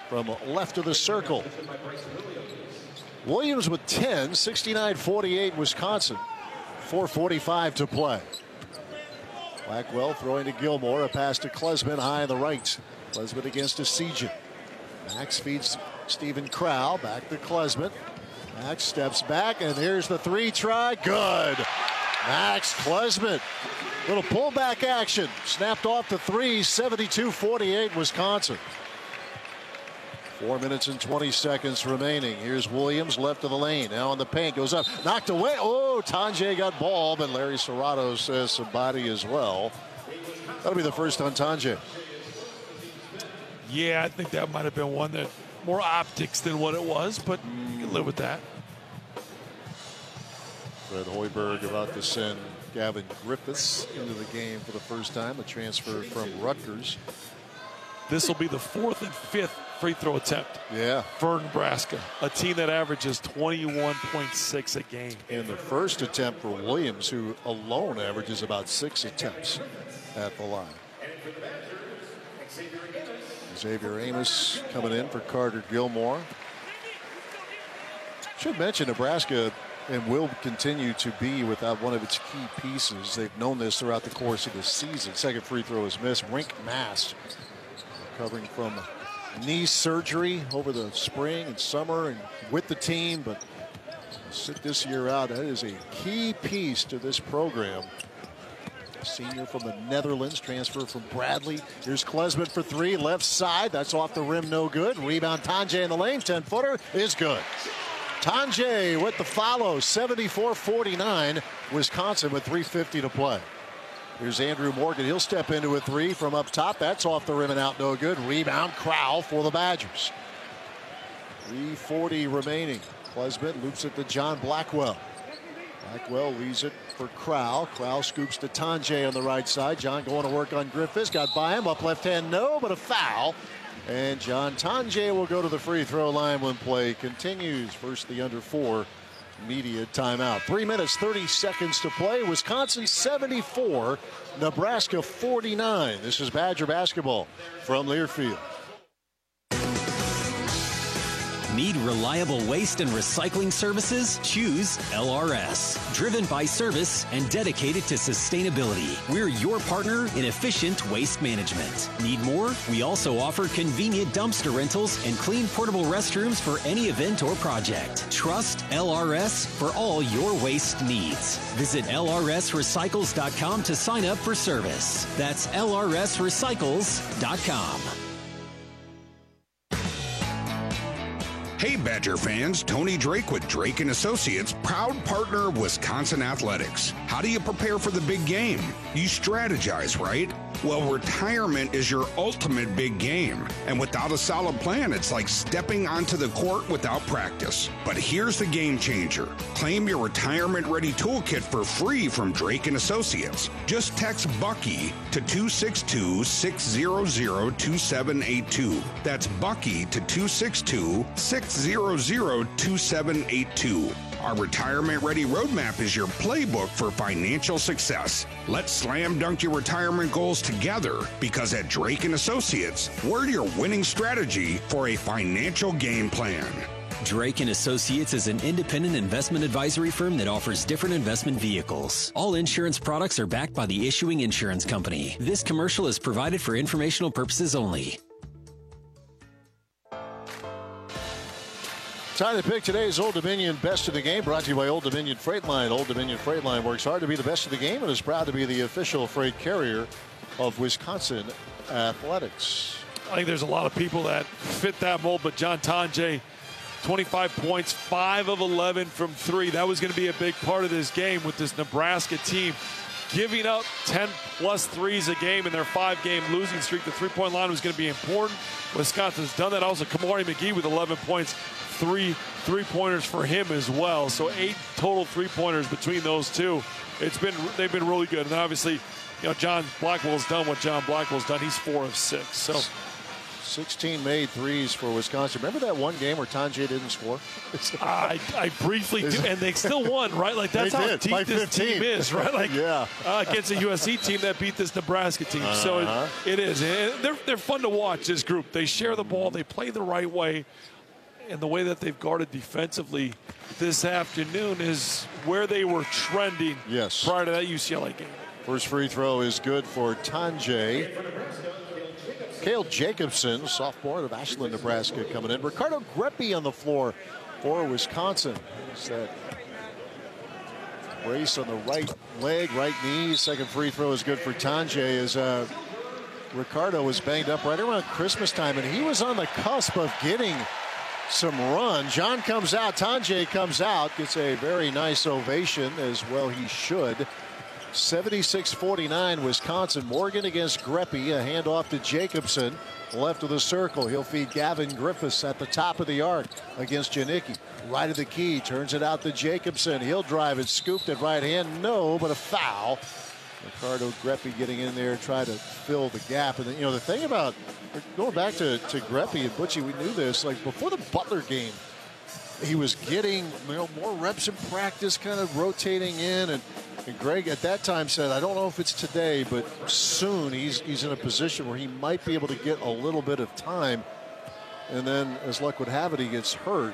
from left of the circle. Williams with ten, sixty-nine forty-eight Wisconsin. four forty-five to play. Blackwell throwing to Gilmore, a pass to Klesman high on the right. Klesman against Essegian. Max feeds Stephen Crowell, back to Klesman. Max steps back, and here's the three try. Good. Max Klesman. Little pullback action. Snapped off the three, seventy-two forty-eight Wisconsin. Four minutes and twenty seconds remaining. Here's Williams left of the lane. Now in the paint. Goes up. Knocked away. Oh, Tonje got ball, but Larry Serrato says somebody as well. That'll be the first on Tonje. Yeah, I think that might have been one that more optics than what it was, but you can live with that. Fred Hoiberg about to send Gavin Griffiths into the game for the first time, a transfer from Rutgers. This will be the fourth and fifth free throw attempt yeah. for Nebraska, a team that averages twenty-one point six a game. And the first attempt for Williams, who alone averages about six attempts at the line. Xavier Amos coming in for Carter Gilmore. Should mention Nebraska and will continue to be without one of its key pieces. They've known this throughout the course of the season. Second free throw is missed. Rink Mast recovering from knee surgery over the spring and summer and with the team, but sit this year out. That is a key piece to this program. Senior from the Netherlands, transfer from Bradley. Here's Klesman for three, left side. That's off the rim, no good. Rebound, Tonje in the lane, ten footer is good. Tonje with the follow, seventy-four forty-nine. Wisconsin with three fifty to play. Here's Andrew Morgan. He'll step into a three from up top. That's off the rim and out, no good. Rebound, Crowell for the Badgers. three forty remaining. Klesman loops it to John Blackwell. Blackwell leaves it for Crowell. Crowell scoops to Tonje on the right side. John going to work on Griffiths. Got by him. Up left hand, no, but a foul. And John Tonje will go to the free throw line when play continues. First, the under four media timeout. Three minutes, thirty seconds to play. Wisconsin seventy-four, Nebraska forty-nine. This is Badger basketball from Learfield. Need reliable waste and recycling services? Choose L R S. Driven by service and dedicated to sustainability. We're your partner in efficient waste management. Need more? We also offer convenient dumpster rentals and clean portable restrooms for any event or project. Trust L R S for all your waste needs. Visit L R S recycles dot com to sign up for service. That's L R S recycles dot com. Hey Badger fans, Tony Drake with Drake and Associates, proud partner of Wisconsin Athletics. How do you prepare for the big game? You strategize, right? Well, retirement is your ultimate big game. And without a solid plan, it's like stepping onto the court without practice. But here's the game changer. Claim your retirement-ready toolkit for free from Drake and Associates. Just text Bucky to two six two, six zero zero, two seven eight two. That's Bucky to two six two, six zero zero, two seven eight two. Our Retirement Ready Roadmap is your playbook for financial success. Let's slam dunk your retirement goals together, because at Drake and Associates, we're your winning strategy for a financial game plan. Drake and Associates is an independent investment advisory firm that offers different investment vehicles. All insurance products are backed by the issuing insurance company. This commercial is provided for informational purposes only. Time to pick today's Old Dominion Best of the Game, brought to you by Old Dominion Freight Line. Old Dominion Freight Line works hard to be the best of the game and is proud to be the official freight carrier of Wisconsin Athletics. I think there's a lot of people that fit that mold, but John Tonje, twenty-five points, five of eleven from three. That was going to be a big part of this game with this Nebraska team giving up ten plus threes a game in their five-game losing streak. The three-point line was going to be important. Wisconsin's done that. Also, Kamari McGee with eleven points, three three-pointers for him as well. So eight total three-pointers between those two. It's been they've been really good. And obviously, you know, John Blackwell's done what John Blackwell's done. He's four of six. So sixteen made threes for Wisconsin. Remember that one game where Tanjay didn't score? I, I briefly do, and they still won, right? Like that's They how did, deep by this fifteen. team is, right? Like Yeah. uh, against a U S C team that beat this Nebraska team. So Uh-huh. it, it is. And they're they're fun to watch. This group. They share the ball. They play the right way, and the way that they've guarded defensively this afternoon is where they were trending. Yes. Prior to that U C L A game. First free throw is good for Tanjay. Cale Jacobson, sophomore of Ashland, Nebraska, coming in. Ricardo Greppy on the floor for Wisconsin. It's that brace on the right leg, right knee. Second free throw is good for Tanjay as uh, Ricardo was banged up right around Christmas time, and he was on the cusp of getting some run. John comes out, Tanjay comes out, gets a very nice ovation, as well he should. seventy-six forty-nine Wisconsin. Morgan against Greppy. A handoff to Jacobson. Left of the circle. He'll feed Gavin Griffiths at the top of the arc against Janicki. Right of the key. Turns it out to Jacobson. He'll drive it. Scooped at right hand. No, but a foul. Ricardo Greppy getting in there, try to fill the gap. And, you know, the thing about going back to, to Greppy and Butchie, we knew this. Like before the Butler game, he was getting, you know, more reps in practice, kind of rotating in. And, and Greg at that time said, I don't know if it's today, but soon he's he's in a position where he might be able to get a little bit of time. And then, as luck would have it, he gets hurt,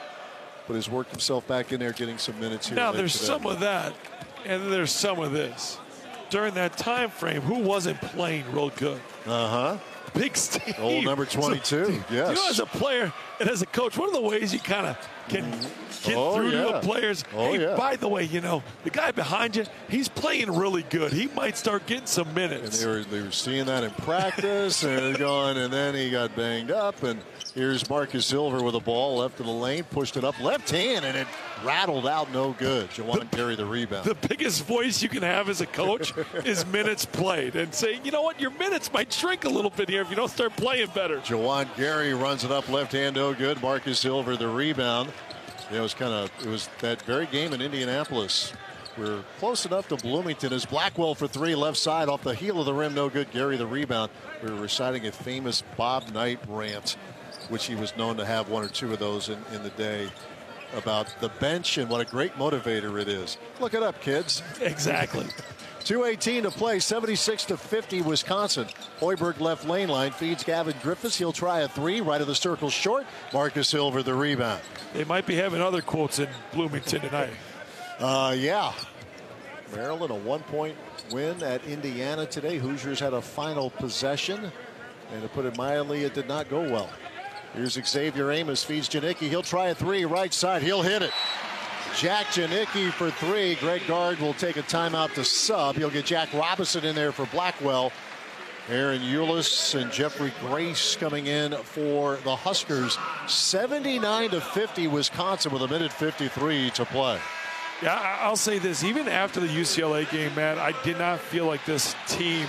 but has worked himself back in there, getting some minutes here. Now late there's today. some of that, and then there's some of this. During that time frame, who wasn't playing real good? Uh huh. Big Steve. Old number twenty-two. Yes. You know, as a player and as a coach, one of the ways you kind of can get Oh, through yeah. to the players. Oh, hey, yeah. by the way, you know, the guy behind you, he's playing really good. He might start getting some And minutes. they were, they were seeing that in practice, and they're going, and then he got banged up. And here's Marcus Silver with a ball left of the lane, pushed it up left hand, and it rattled out no good. Jawan Gary the rebound. The biggest voice you can have as a coach is minutes played, and say, you know what, your minutes might shrink a little bit here if you don't start playing better. Jawan Gary runs it up left hand, no good. Marcus Silver the rebound. You know, it was kind of it was that very game in Indianapolis. We're close enough to Bloomington as Blackwell for three, left side off the heel of the rim, no good. Gary the rebound. We were reciting a famous Bob Knight rant, which he was known to have one or two of those in, in the day, about the bench and what a great motivator it is. Look it up, kids. Exactly. two eighteen to play, seventy-six to fifty Wisconsin. Hoiberg left lane line, feeds Gavin Griffiths. He'll try a three, right of the circle short. Marcus Silver the rebound. They might be having other quotes in Bloomington tonight. Uh, yeah. Maryland, a one-point win at Indiana today. Hoosiers had a final possession, and to put it mildly, it did not go well. Here's Xavier Amos, feeds Janicki. He'll try a three, right side. He'll hit it. Jack Janicki for three. Greg Gard will take a timeout to sub. He'll get Jack Robinson in there for Blackwell. Aaron Eulis and Jeffrey Grace coming in for the Huskers. seventy-nine to fifty Wisconsin with a minute fifty-three to play. Yeah, I- I'll say this. Even after the U C L A game, man, I did not feel like this team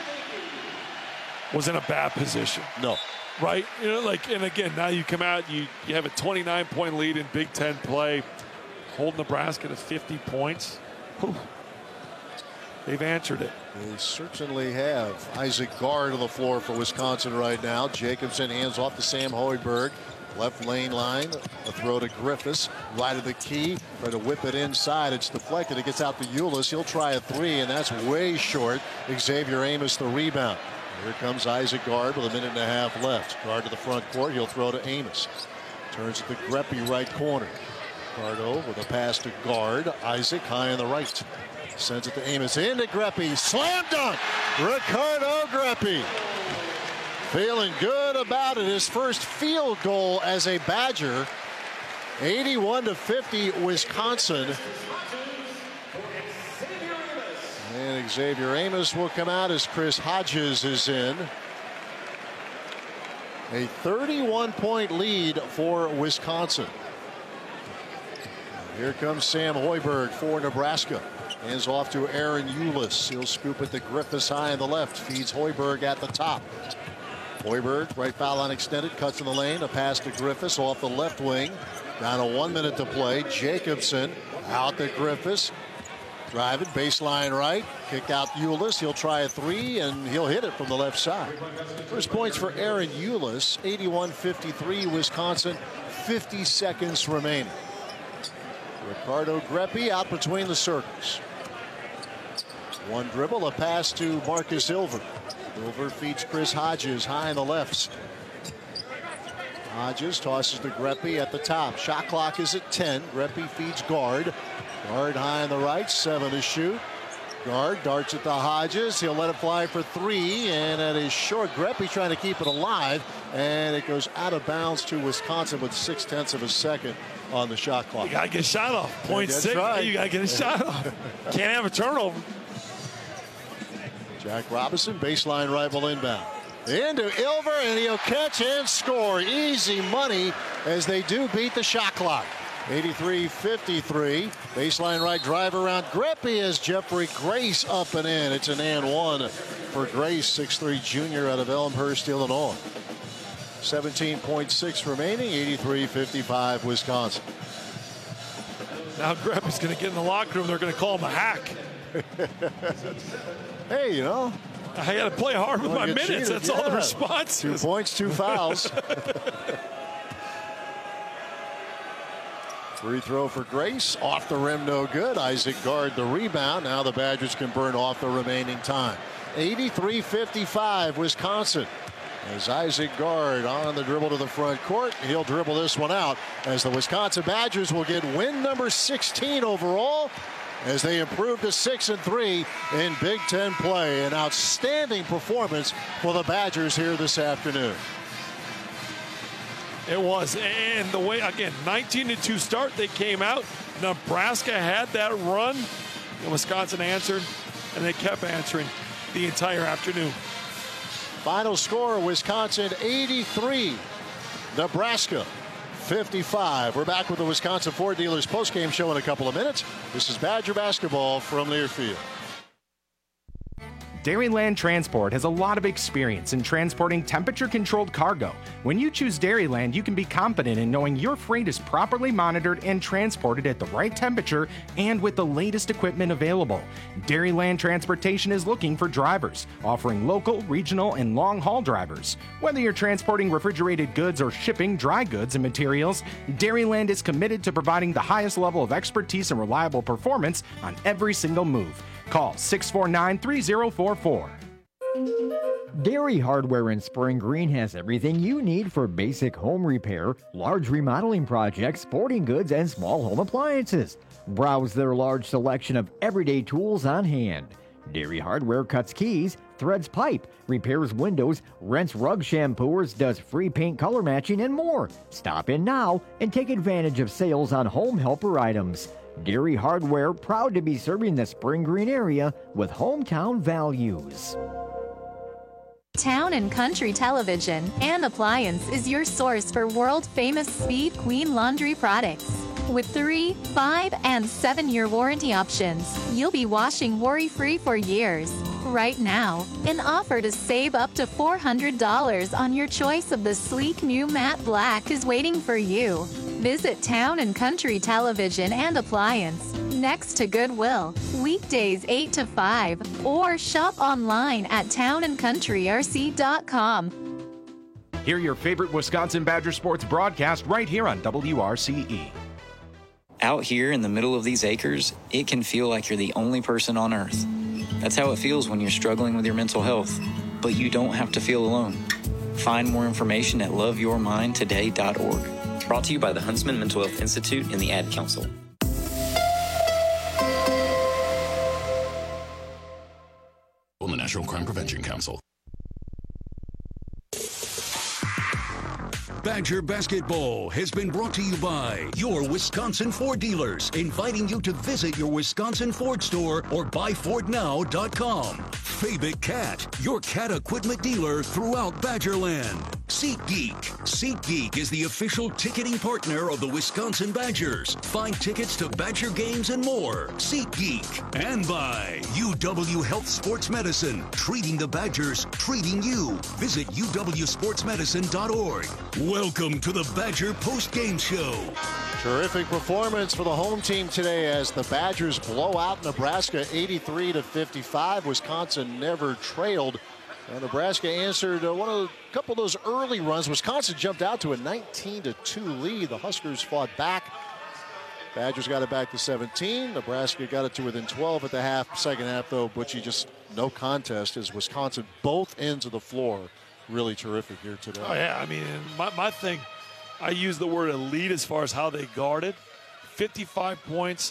was in a bad position. No. Right? You know, like, and again, now you come out, you, you have a twenty-nine point lead in Big Ten play, hold Nebraska to fifty points. Whew. They've answered it. They certainly have. Isaac Gard on the floor for Wisconsin right now. Jacobson hands off to Sam Hoiberg. Left lane line. A throw to Griffiths. Right of the key. Try to whip it inside. It's deflected. It gets out to Eulis. He'll try a three, and that's way short. Xavier Amos the rebound. Here comes Isaac Gard with a minute and a half left. Gard to the front court. He'll throw to Amos. Turns it to Greppy right corner. Gardo with a pass to Gard. Isaac high on the right. Sends it to Amos. Into Greppy. Slam dunk. Ricardo Greppy. Feeling good about it. His first field goal as a Badger. eighty-one to fifty Wisconsin. And Xavier Amos will come out as Chris Hodges is in. A thirty-one point lead for Wisconsin. Here comes Sam Hoiberg for Nebraska. Hands off to Aaron Eulis. He'll scoop it to Griffiths high on the left. Feeds Hoiberg at the top. Hoiberg, right foul line extended, cuts in the lane. A pass to Griffiths off the left wing. Down to one minute to play. Jacobson out to Griffiths. Driving, baseline right, kick out Ulis. He'll try a three, and he'll hit it from the left side. First points for Aaron Ulis, eighty-one fifty-three, Wisconsin, fifty seconds remaining. Ricardo Greppi out between the circles. One dribble, a pass to Marcus Ilver. Ilver feeds Chris Hodges high in the left. Hodges tosses to Greppi at the top. Shot clock is at ten. Greppi feeds Guard. Guard high on the right, seven to shoot. Guard darts at the Hodges. He'll let it fly for three, and that is short. Greppi trying to keep it alive, and it goes out of bounds to Wisconsin with six tenths of a second on the shot clock. You got to get a shot off. Point That's six. right. You got to get a shot off. Can't have a turnover. Jack Robinson, baseline rival inbound. Into Ilver, and he'll catch and score. Easy money as they do beat the shot clock. eighty-three fifty-three. Baseline right drive around Greppi as Jeffrey Grace up and in. It's an and one for Grace, six three junior out of Elmhurst, Illinois. seventeen point six remaining, eighty-three fifty-five Wisconsin. Now Greppi's going to get in the locker room. They're going to call him a hack. Hey, you know. I got to play hard with my minutes. Cheated. That's yeah. all the response. Two points, two fouls. Free throw for Grace. Off the rim, no good. Isaac Guard the rebound. Now the Badgers can burn off the remaining time. eighty-three fifty-five, Wisconsin. As Isaac Guard on the dribble to the front court. He'll dribble this one out as the Wisconsin Badgers will get win number sixteen overall as they improve to six and three in Big Ten play. An outstanding performance for the Badgers here this afternoon. It was, and the way, again, nineteen to two start, they came out. Nebraska had that run, and Wisconsin answered, and they kept answering the entire afternoon. Final score, Wisconsin eighty-three, Nebraska fifty-five. We're back with the Wisconsin Ford Dealers postgame show in a couple of minutes. This is Badger basketball from Learfield. Dairyland Transport has a lot of experience in transporting temperature-controlled cargo. When you choose Dairyland, you can be confident in knowing your freight is properly monitored and transported at the right temperature and with the latest equipment available. Dairyland Transportation is looking for drivers, offering local, regional, and long-haul drivers. Whether you're transporting refrigerated goods or shipping dry goods and materials, Dairyland is committed to providing the highest level of expertise and reliable performance on every single move. Call six four nine, three zero four four. Dairy Hardware in Spring Green has everything you need for basic home repair, large remodeling projects, sporting goods, and small home appliances. Browse their large selection of everyday tools on hand. Dairy Hardware cuts keys, threads pipe, repairs windows, rents rug shampooers, does free paint color matching, and more. Stop in now and take advantage of sales on home helper items. Dairy Hardware, proud to be serving the Spring Green area with hometown values. Town and Country Television and Appliance is your source for world-famous Speed Queen laundry products. With three, five, and seven-year warranty options, you'll be washing worry-free for years. Right now, an offer to save up to four hundred dollars on your choice of the sleek new matte black is waiting for you. Visit Town and Country Television and Appliance next to Goodwill, weekdays eight to five, or shop online at town and country r c dot com. Hear your favorite Wisconsin Badger sports broadcast right here on W R C E. Out here in the middle of these acres, it can feel like you're the only person on earth. That's how it feels when you're struggling with your mental health. But you don't have to feel alone. Find more information at love your mind today dot org. Brought to you by the Huntsman Mental Health Institute and the Ad Council. On the National Crime Prevention Council. Badger Basketball has been brought to you by your Wisconsin Ford dealers, inviting you to visit your Wisconsin Ford store or buy ford now dot com. Fabic Cat, your cat equipment dealer throughout Badgerland. SeatGeek. SeatGeek is the official ticketing partner of the Wisconsin Badgers. Find tickets to Badger games and more. SeatGeek. And by U W Health Sports Medicine, treating the Badgers, treating you. Visit u w sports medicine dot org. Welcome to the Badger Post Game Show. Terrific performance for the home team today as the Badgers blow out Nebraska eighty-three to fifty-five. Wisconsin never trailed. And Nebraska answered uh, one of a couple of those early runs. Wisconsin jumped out to a nineteen to two lead. The Huskers fought back. Badgers got it back to seventeen. Nebraska got it to within twelve at the half. Second half, though, Butchie, just no contest as Wisconsin, both ends of the floor, really terrific here today. Oh, yeah. I mean, my, my thing, I use the word elite as far as how they guarded. fifty-five points,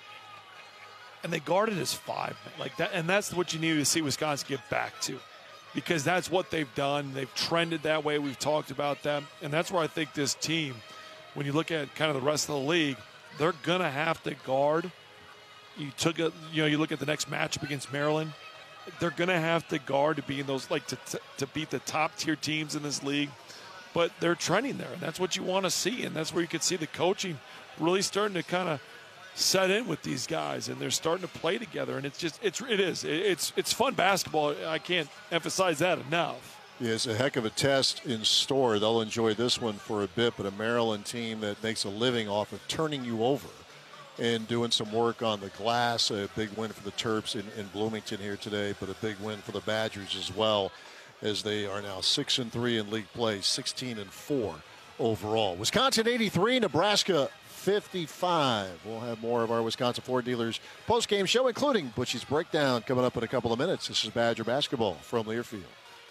and they guarded as five. Like that, and that's what you need to see Wisconsin get back to, because that's what they've done. They've trended that way. We've talked about that, and that's where I think this team, when you look at kind of the rest of the league, they're going to have to guard. You took a, you know, you look at the next matchup against Maryland, they're going to have to guard to be in those, like to, to, to beat the top tier teams in this league. But they're trending there, and that's what you want to see, and that's where you can see the coaching really starting to kind of set in with these guys, and they're starting to play together, and it's just, it's, it is, it's, it's fun basketball. I can't emphasize that enough. Yeah, it's a heck of a test in store. They'll enjoy this one for a bit, but a Maryland team that makes a living off of turning you over and doing some work on the glass. A big win for the Terps in, in Bloomington here today, but a big win for the Badgers as well, as they are now six and three in league play, sixteen and four overall. Wisconsin eighty-three, Nebraska fifty-five. We'll have more of our Wisconsin Ford Dealers post-game show, including Butchie's breakdown, coming up in a couple of minutes. This is Badger basketball from Learfield.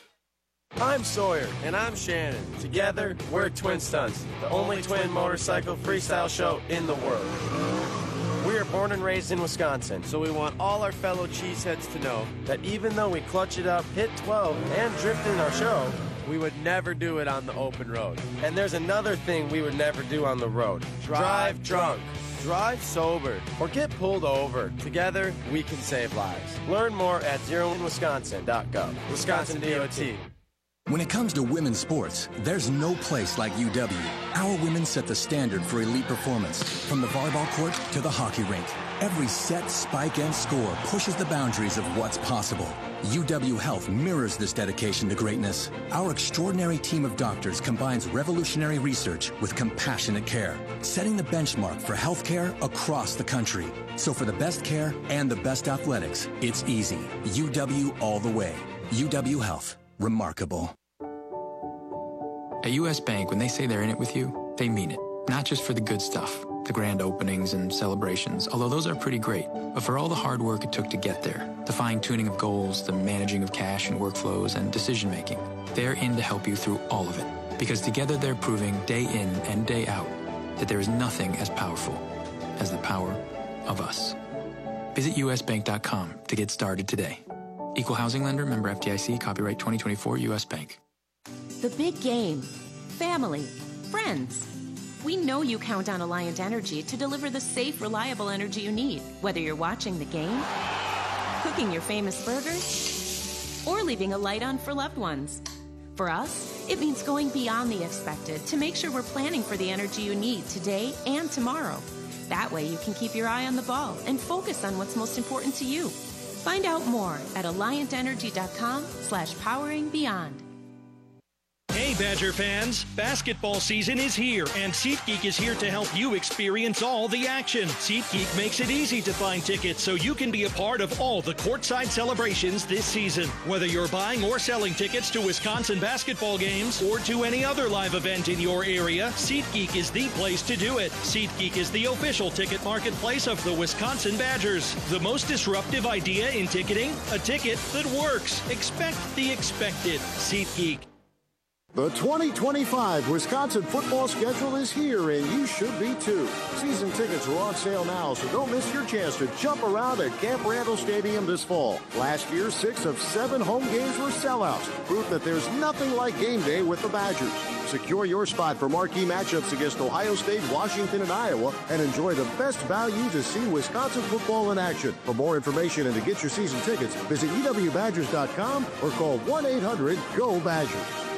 I'm Sawyer. And I'm Shannon. Together, we're Twin Stunts, the only twin motorcycle freestyle show in the world. We are born and raised in Wisconsin, so we want all our fellow cheeseheads to know that even though we clutch it up, hit twelve, and drift in our show, we would never do it on the open road. And there's another thing we would never do on the road. Drive drunk. Drive sober, or get pulled over. Together, we can save lives. Learn more at zero in wisconsin dot gov. Wisconsin D O T. When it comes to women's sports, there's no place like U W. Our women set the standard for elite performance, from the volleyball court to the hockey rink. Every set, spike, and score pushes the boundaries of what's possible. U W Health mirrors this dedication to greatness. Our extraordinary team of doctors combines revolutionary research with compassionate care, setting the benchmark for healthcare across the country. So for the best care and the best athletics, it's easy. U W all the way. U W Health. Remarkable. At U S Bank, when they say they're in it with you, they mean it. Not just for the good stuff, the grand openings and celebrations, although those are pretty great, but for all the hard work it took to get there, the fine-tuning of goals, the managing of cash and workflows, and decision-making. They're in to help you through all of it, because together they're proving day in and day out that there is nothing as powerful as the power of us. Visit U S bank dot com to get started today. Equal housing lender, member F D I C, copyright twenty twenty-four, U S Bank. The big game. Family. Friends. We know you count on Alliant Energy to deliver the safe, reliable energy you need, whether you're watching the game, cooking your famous burgers, or leaving a light on for loved ones. For us, it means going beyond the expected to make sure we're planning for the energy you need today and tomorrow. That way you can keep your eye on the ball and focus on what's most important to you. Find out more at alliant energy dot com slash powering beyond. Hey Badger fans, basketball season is here, and SeatGeek is here to help you experience all the action. SeatGeek makes it easy to find tickets so you can be a part of all the courtside celebrations this season. Whether you're buying or selling tickets to Wisconsin basketball games or to any other live event in your area, SeatGeek is the place to do it. SeatGeek is the official ticket marketplace of the Wisconsin Badgers. The most disruptive idea in ticketing? A ticket that works. Expect the expected. SeatGeek. The twenty twenty-five Wisconsin football schedule is here, and you should be too. Season tickets are on sale now, so don't miss your chance to jump around at Camp Randall Stadium this fall. Last year, six of seven home games were sellouts, proof that there's nothing like game day with the Badgers. Secure your spot for marquee matchups against Ohio State, Washington, and Iowa, and enjoy the best value to see Wisconsin football in action. For more information and to get your season tickets, visit E W badgers dot com or call one eight hundred G O Badgers.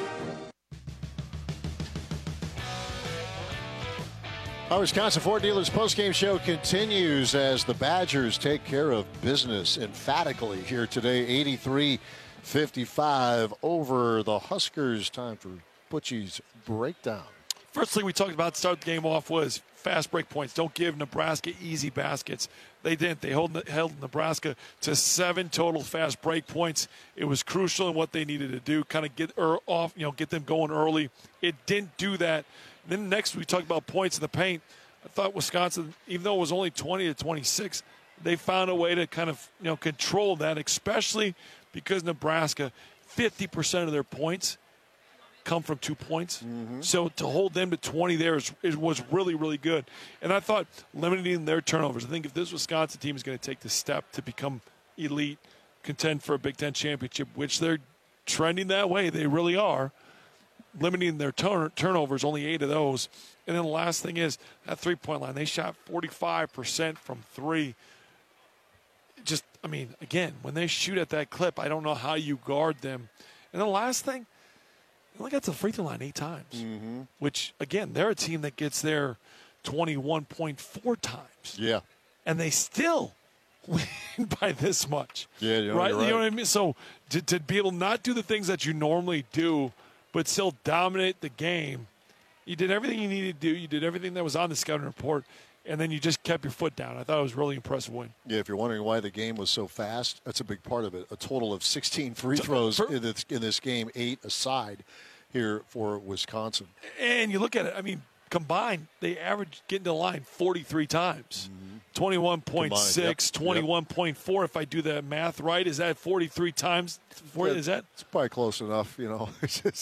Our Wisconsin Ford Dealers postgame show continues as the Badgers take care of business emphatically here today, eighty-three fifty-five over the Huskers. Time for Butchie's breakdown. First thing we talked about to start the game off was fast break points. Don't give Nebraska easy baskets. They didn't. They held, held Nebraska to seven total fast break points. It was crucial in what they needed to do, kind of get er, off, you know, get them going early. It didn't do that. And then next we talked about points in the paint. I thought Wisconsin, even though it was only twenty to twenty-six, they found a way to kind of, you know, control that, especially because Nebraska, fifty percent of their points come from two points. Mm-hmm. So to hold them to twenty there is, is, was really, really good. And I thought limiting their turnovers. I think if this Wisconsin team is going to take the step to become elite, contend for a Big Ten championship, which they're trending that way, they really are, limiting their turn, turnovers, only eight of those. And then the last thing is that three-point line. They shot forty-five percent from three. Just, I mean, again, when they shoot at that clip, I don't know how you guard them. And the last thing, they only got to the free throw line eight times, mm-hmm. which, again, they're a team that gets there twenty-one point four times. Yeah. And they still win by this much. Yeah, you're right? right. You know what I mean? So to, to be able to not do the things that you normally do, but still dominate the game, you did everything you needed to do. You did everything that was on the scouting report, and then you just kept your foot down. I thought it was a really impressive win. Yeah, if you're wondering why the game was so fast, that's a big part of it. A total of sixteen free throws for, in, this, in this game, eight aside here for Wisconsin. And you look at it, I mean, combined, they averaged getting to the line forty-three times. Mm-hmm. twenty-one point six, yep. twenty-one point four, yep. If I do the math right. Is that forty-three times? Yeah, is that? It's probably close enough, you know.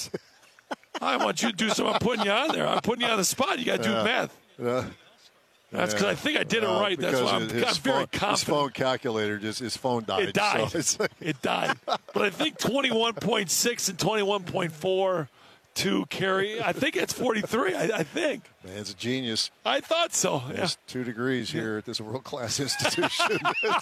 I want you to do something. I'm putting you on there. I'm putting you on the spot. You got to do yeah. math. Yeah. That's because yeah. I think I did it uh, right. That's why I'm, I'm his very phone, confident. His phone calculator, just his phone died. It died. So it's like it died. But I think twenty-one point six and twenty-one point four to carry. I think it's forty-three. I, I think. Man's a genius. I thought so. Yeah. There's two degrees here yeah. at this world-class institution.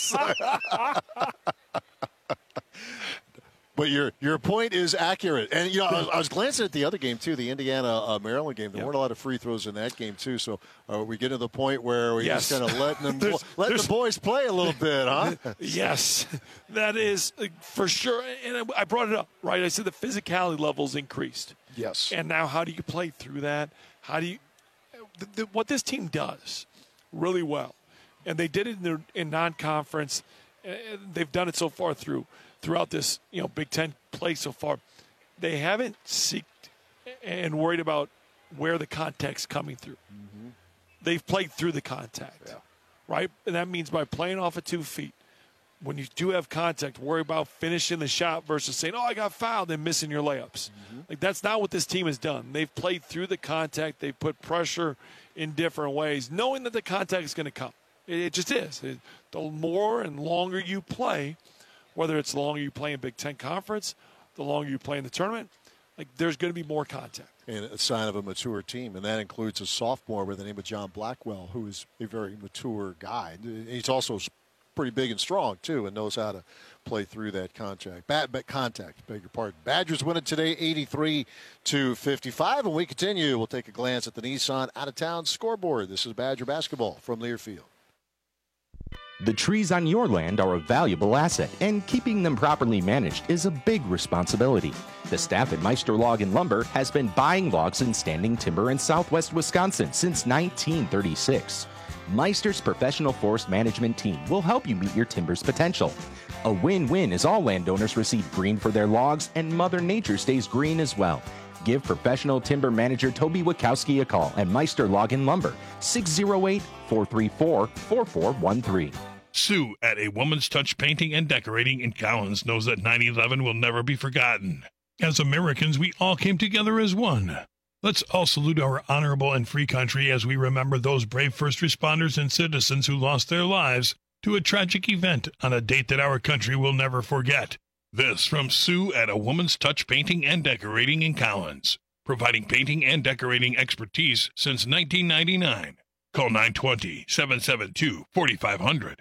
But your your point is accurate, and you know I was, I was glancing at the other game too, the Indiana uh, Maryland game. There yep. weren't a lot of free throws in that game too. So are we getting to the point where we're yes. just kind of letting them there's, letting there's, the boys play a little bit, huh? Yes, that is uh, for sure. And I brought it up, right? I said the physicality levels increased. Yes. And now, how do you play through that? How do you? The, the, what this team does really well, and they did it in, their, in non-conference. Uh, they've done it so far through. Throughout this, you know, Big Ten play so far, they haven't seeked and worried about where the contact's coming through. Mm-hmm. They've played through the contact, yeah. right? And that means by playing off of two feet, when you do have contact, worry about finishing the shot versus saying, oh, I got fouled and missing your layups. Mm-hmm. Like, that's not what this team has done. They've played through the contact. They've put pressure in different ways, knowing that the contact is going to come. It, it just is. It, the more and longer you play, whether it's the longer you play in Big Ten Conference, the longer you play in the tournament, like there's going to be more contact. And a sign of a mature team, and that includes a sophomore by the name of John Blackwell, who is a very mature guy. He's also pretty big and strong, too, and knows how to play through that contact. Bad, but contact, beg your pardon. Badgers win it today, eighty-three to fifty-five, and we continue. We'll take a glance at the Nissan out-of-town scoreboard. This is Badger basketball from Learfield. The trees on your land are a valuable asset, and keeping them properly managed is a big responsibility. The staff at Meister Log and Lumber has been buying logs and standing timber in southwest Wisconsin since nineteen thirty-six. Meister's professional forest management team will help you meet your timber's potential. A win-win as all landowners receive green for their logs and Mother Nature stays green as well. Give professional timber manager Toby Wachowski a call at Meister Log and Lumber, six oh eight, four three four, four four one three. Sue at A Woman's Touch Painting and Decorating in Collins knows that nine eleven will never be forgotten. As Americans, we all came together as one. Let's all salute our honorable and free country as we remember those brave first responders and citizens who lost their lives to a tragic event on a date that our country will never forget. This from Sue at A Woman's Touch Painting and Decorating in Collins, providing painting and decorating expertise since nineteen ninety-nine. Call nine two zero, seven seven two, four five zero zero.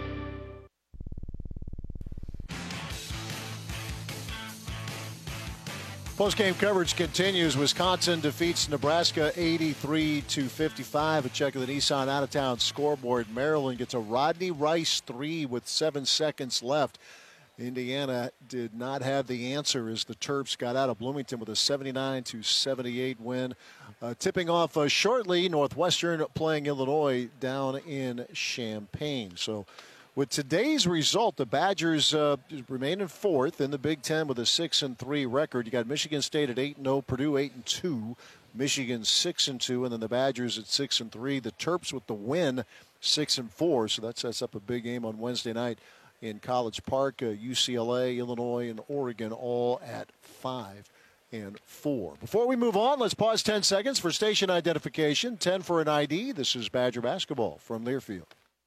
Post-game coverage continues. Wisconsin defeats Nebraska eighty-three to fifty-five. A check of the Nissan out-of-town scoreboard. Maryland gets a Rodney Rice three with seven seconds left. Indiana did not have the answer as the Terps got out of Bloomington with a seventy-nine to seventy-eight win. Uh, tipping off uh, shortly, Northwestern playing Illinois down in Champaign. So with today's result, the Badgers uh, remain in fourth in the Big Ten with a six and three record. You got Michigan State at eight and oh, Purdue eight and two, Michigan six and two, and then the Badgers at six and three. The Terps with the win, six and four. So that sets up a big game on Wednesday night in College Park. uh, U C L A, Illinois, and Oregon all at five and four. Before we move on, let's pause ten seconds for station identification. ten for an I D. This is Badger basketball from Learfield.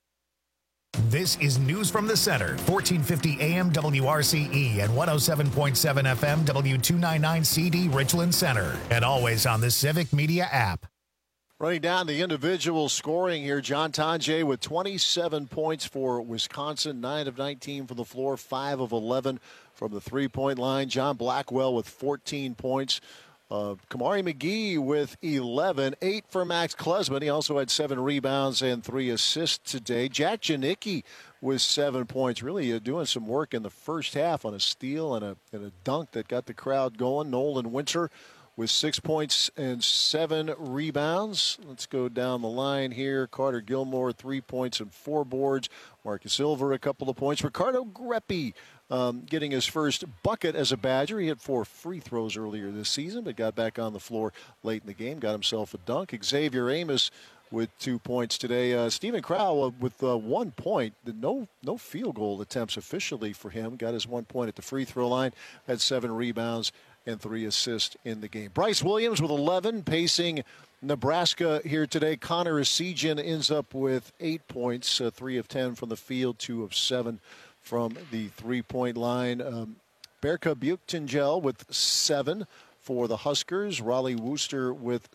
This is News from the Center, fourteen fifty A M W R C E and one oh seven point seven F M W two ninety-nine C D Richland Center, and always on the Civic Media app. Running down the individual scoring here, John Tonje with twenty-seven points for Wisconsin, nine of nineteen from the floor, five of eleven from the three-point line. John Blackwell with fourteen points. Uh, Kamari McGee with eleven, eight for Max Klesman. He also had seven rebounds and three assists today. Jack Janicki with seven points, really uh, doing some work in the first half on a steal and a, and a dunk that got the crowd going. Nolan Winter with six points and seven rebounds. Let's go down the line here. Carter Gilmore, three points and four boards. Marcus Silver, a couple of points. Ricardo Greppi um, getting his first bucket as a Badger. He had four free throws earlier this season, but got back on the floor late in the game, got himself a dunk. Xavier Amos with two points today. Uh, Stephen Crow uh, with uh, one point. No, no field goal attempts officially for him. Got his one point at the free throw line. Had seven rebounds and three assists in the game. Bryce Williams with eleven, pacing Nebraska here today. Connor Essegian ends up with eight points, uh, three of ten from the field, two of seven from the three-point line. Um, Berka Buchtengel with seven for the Huskers. Raleigh Wooster with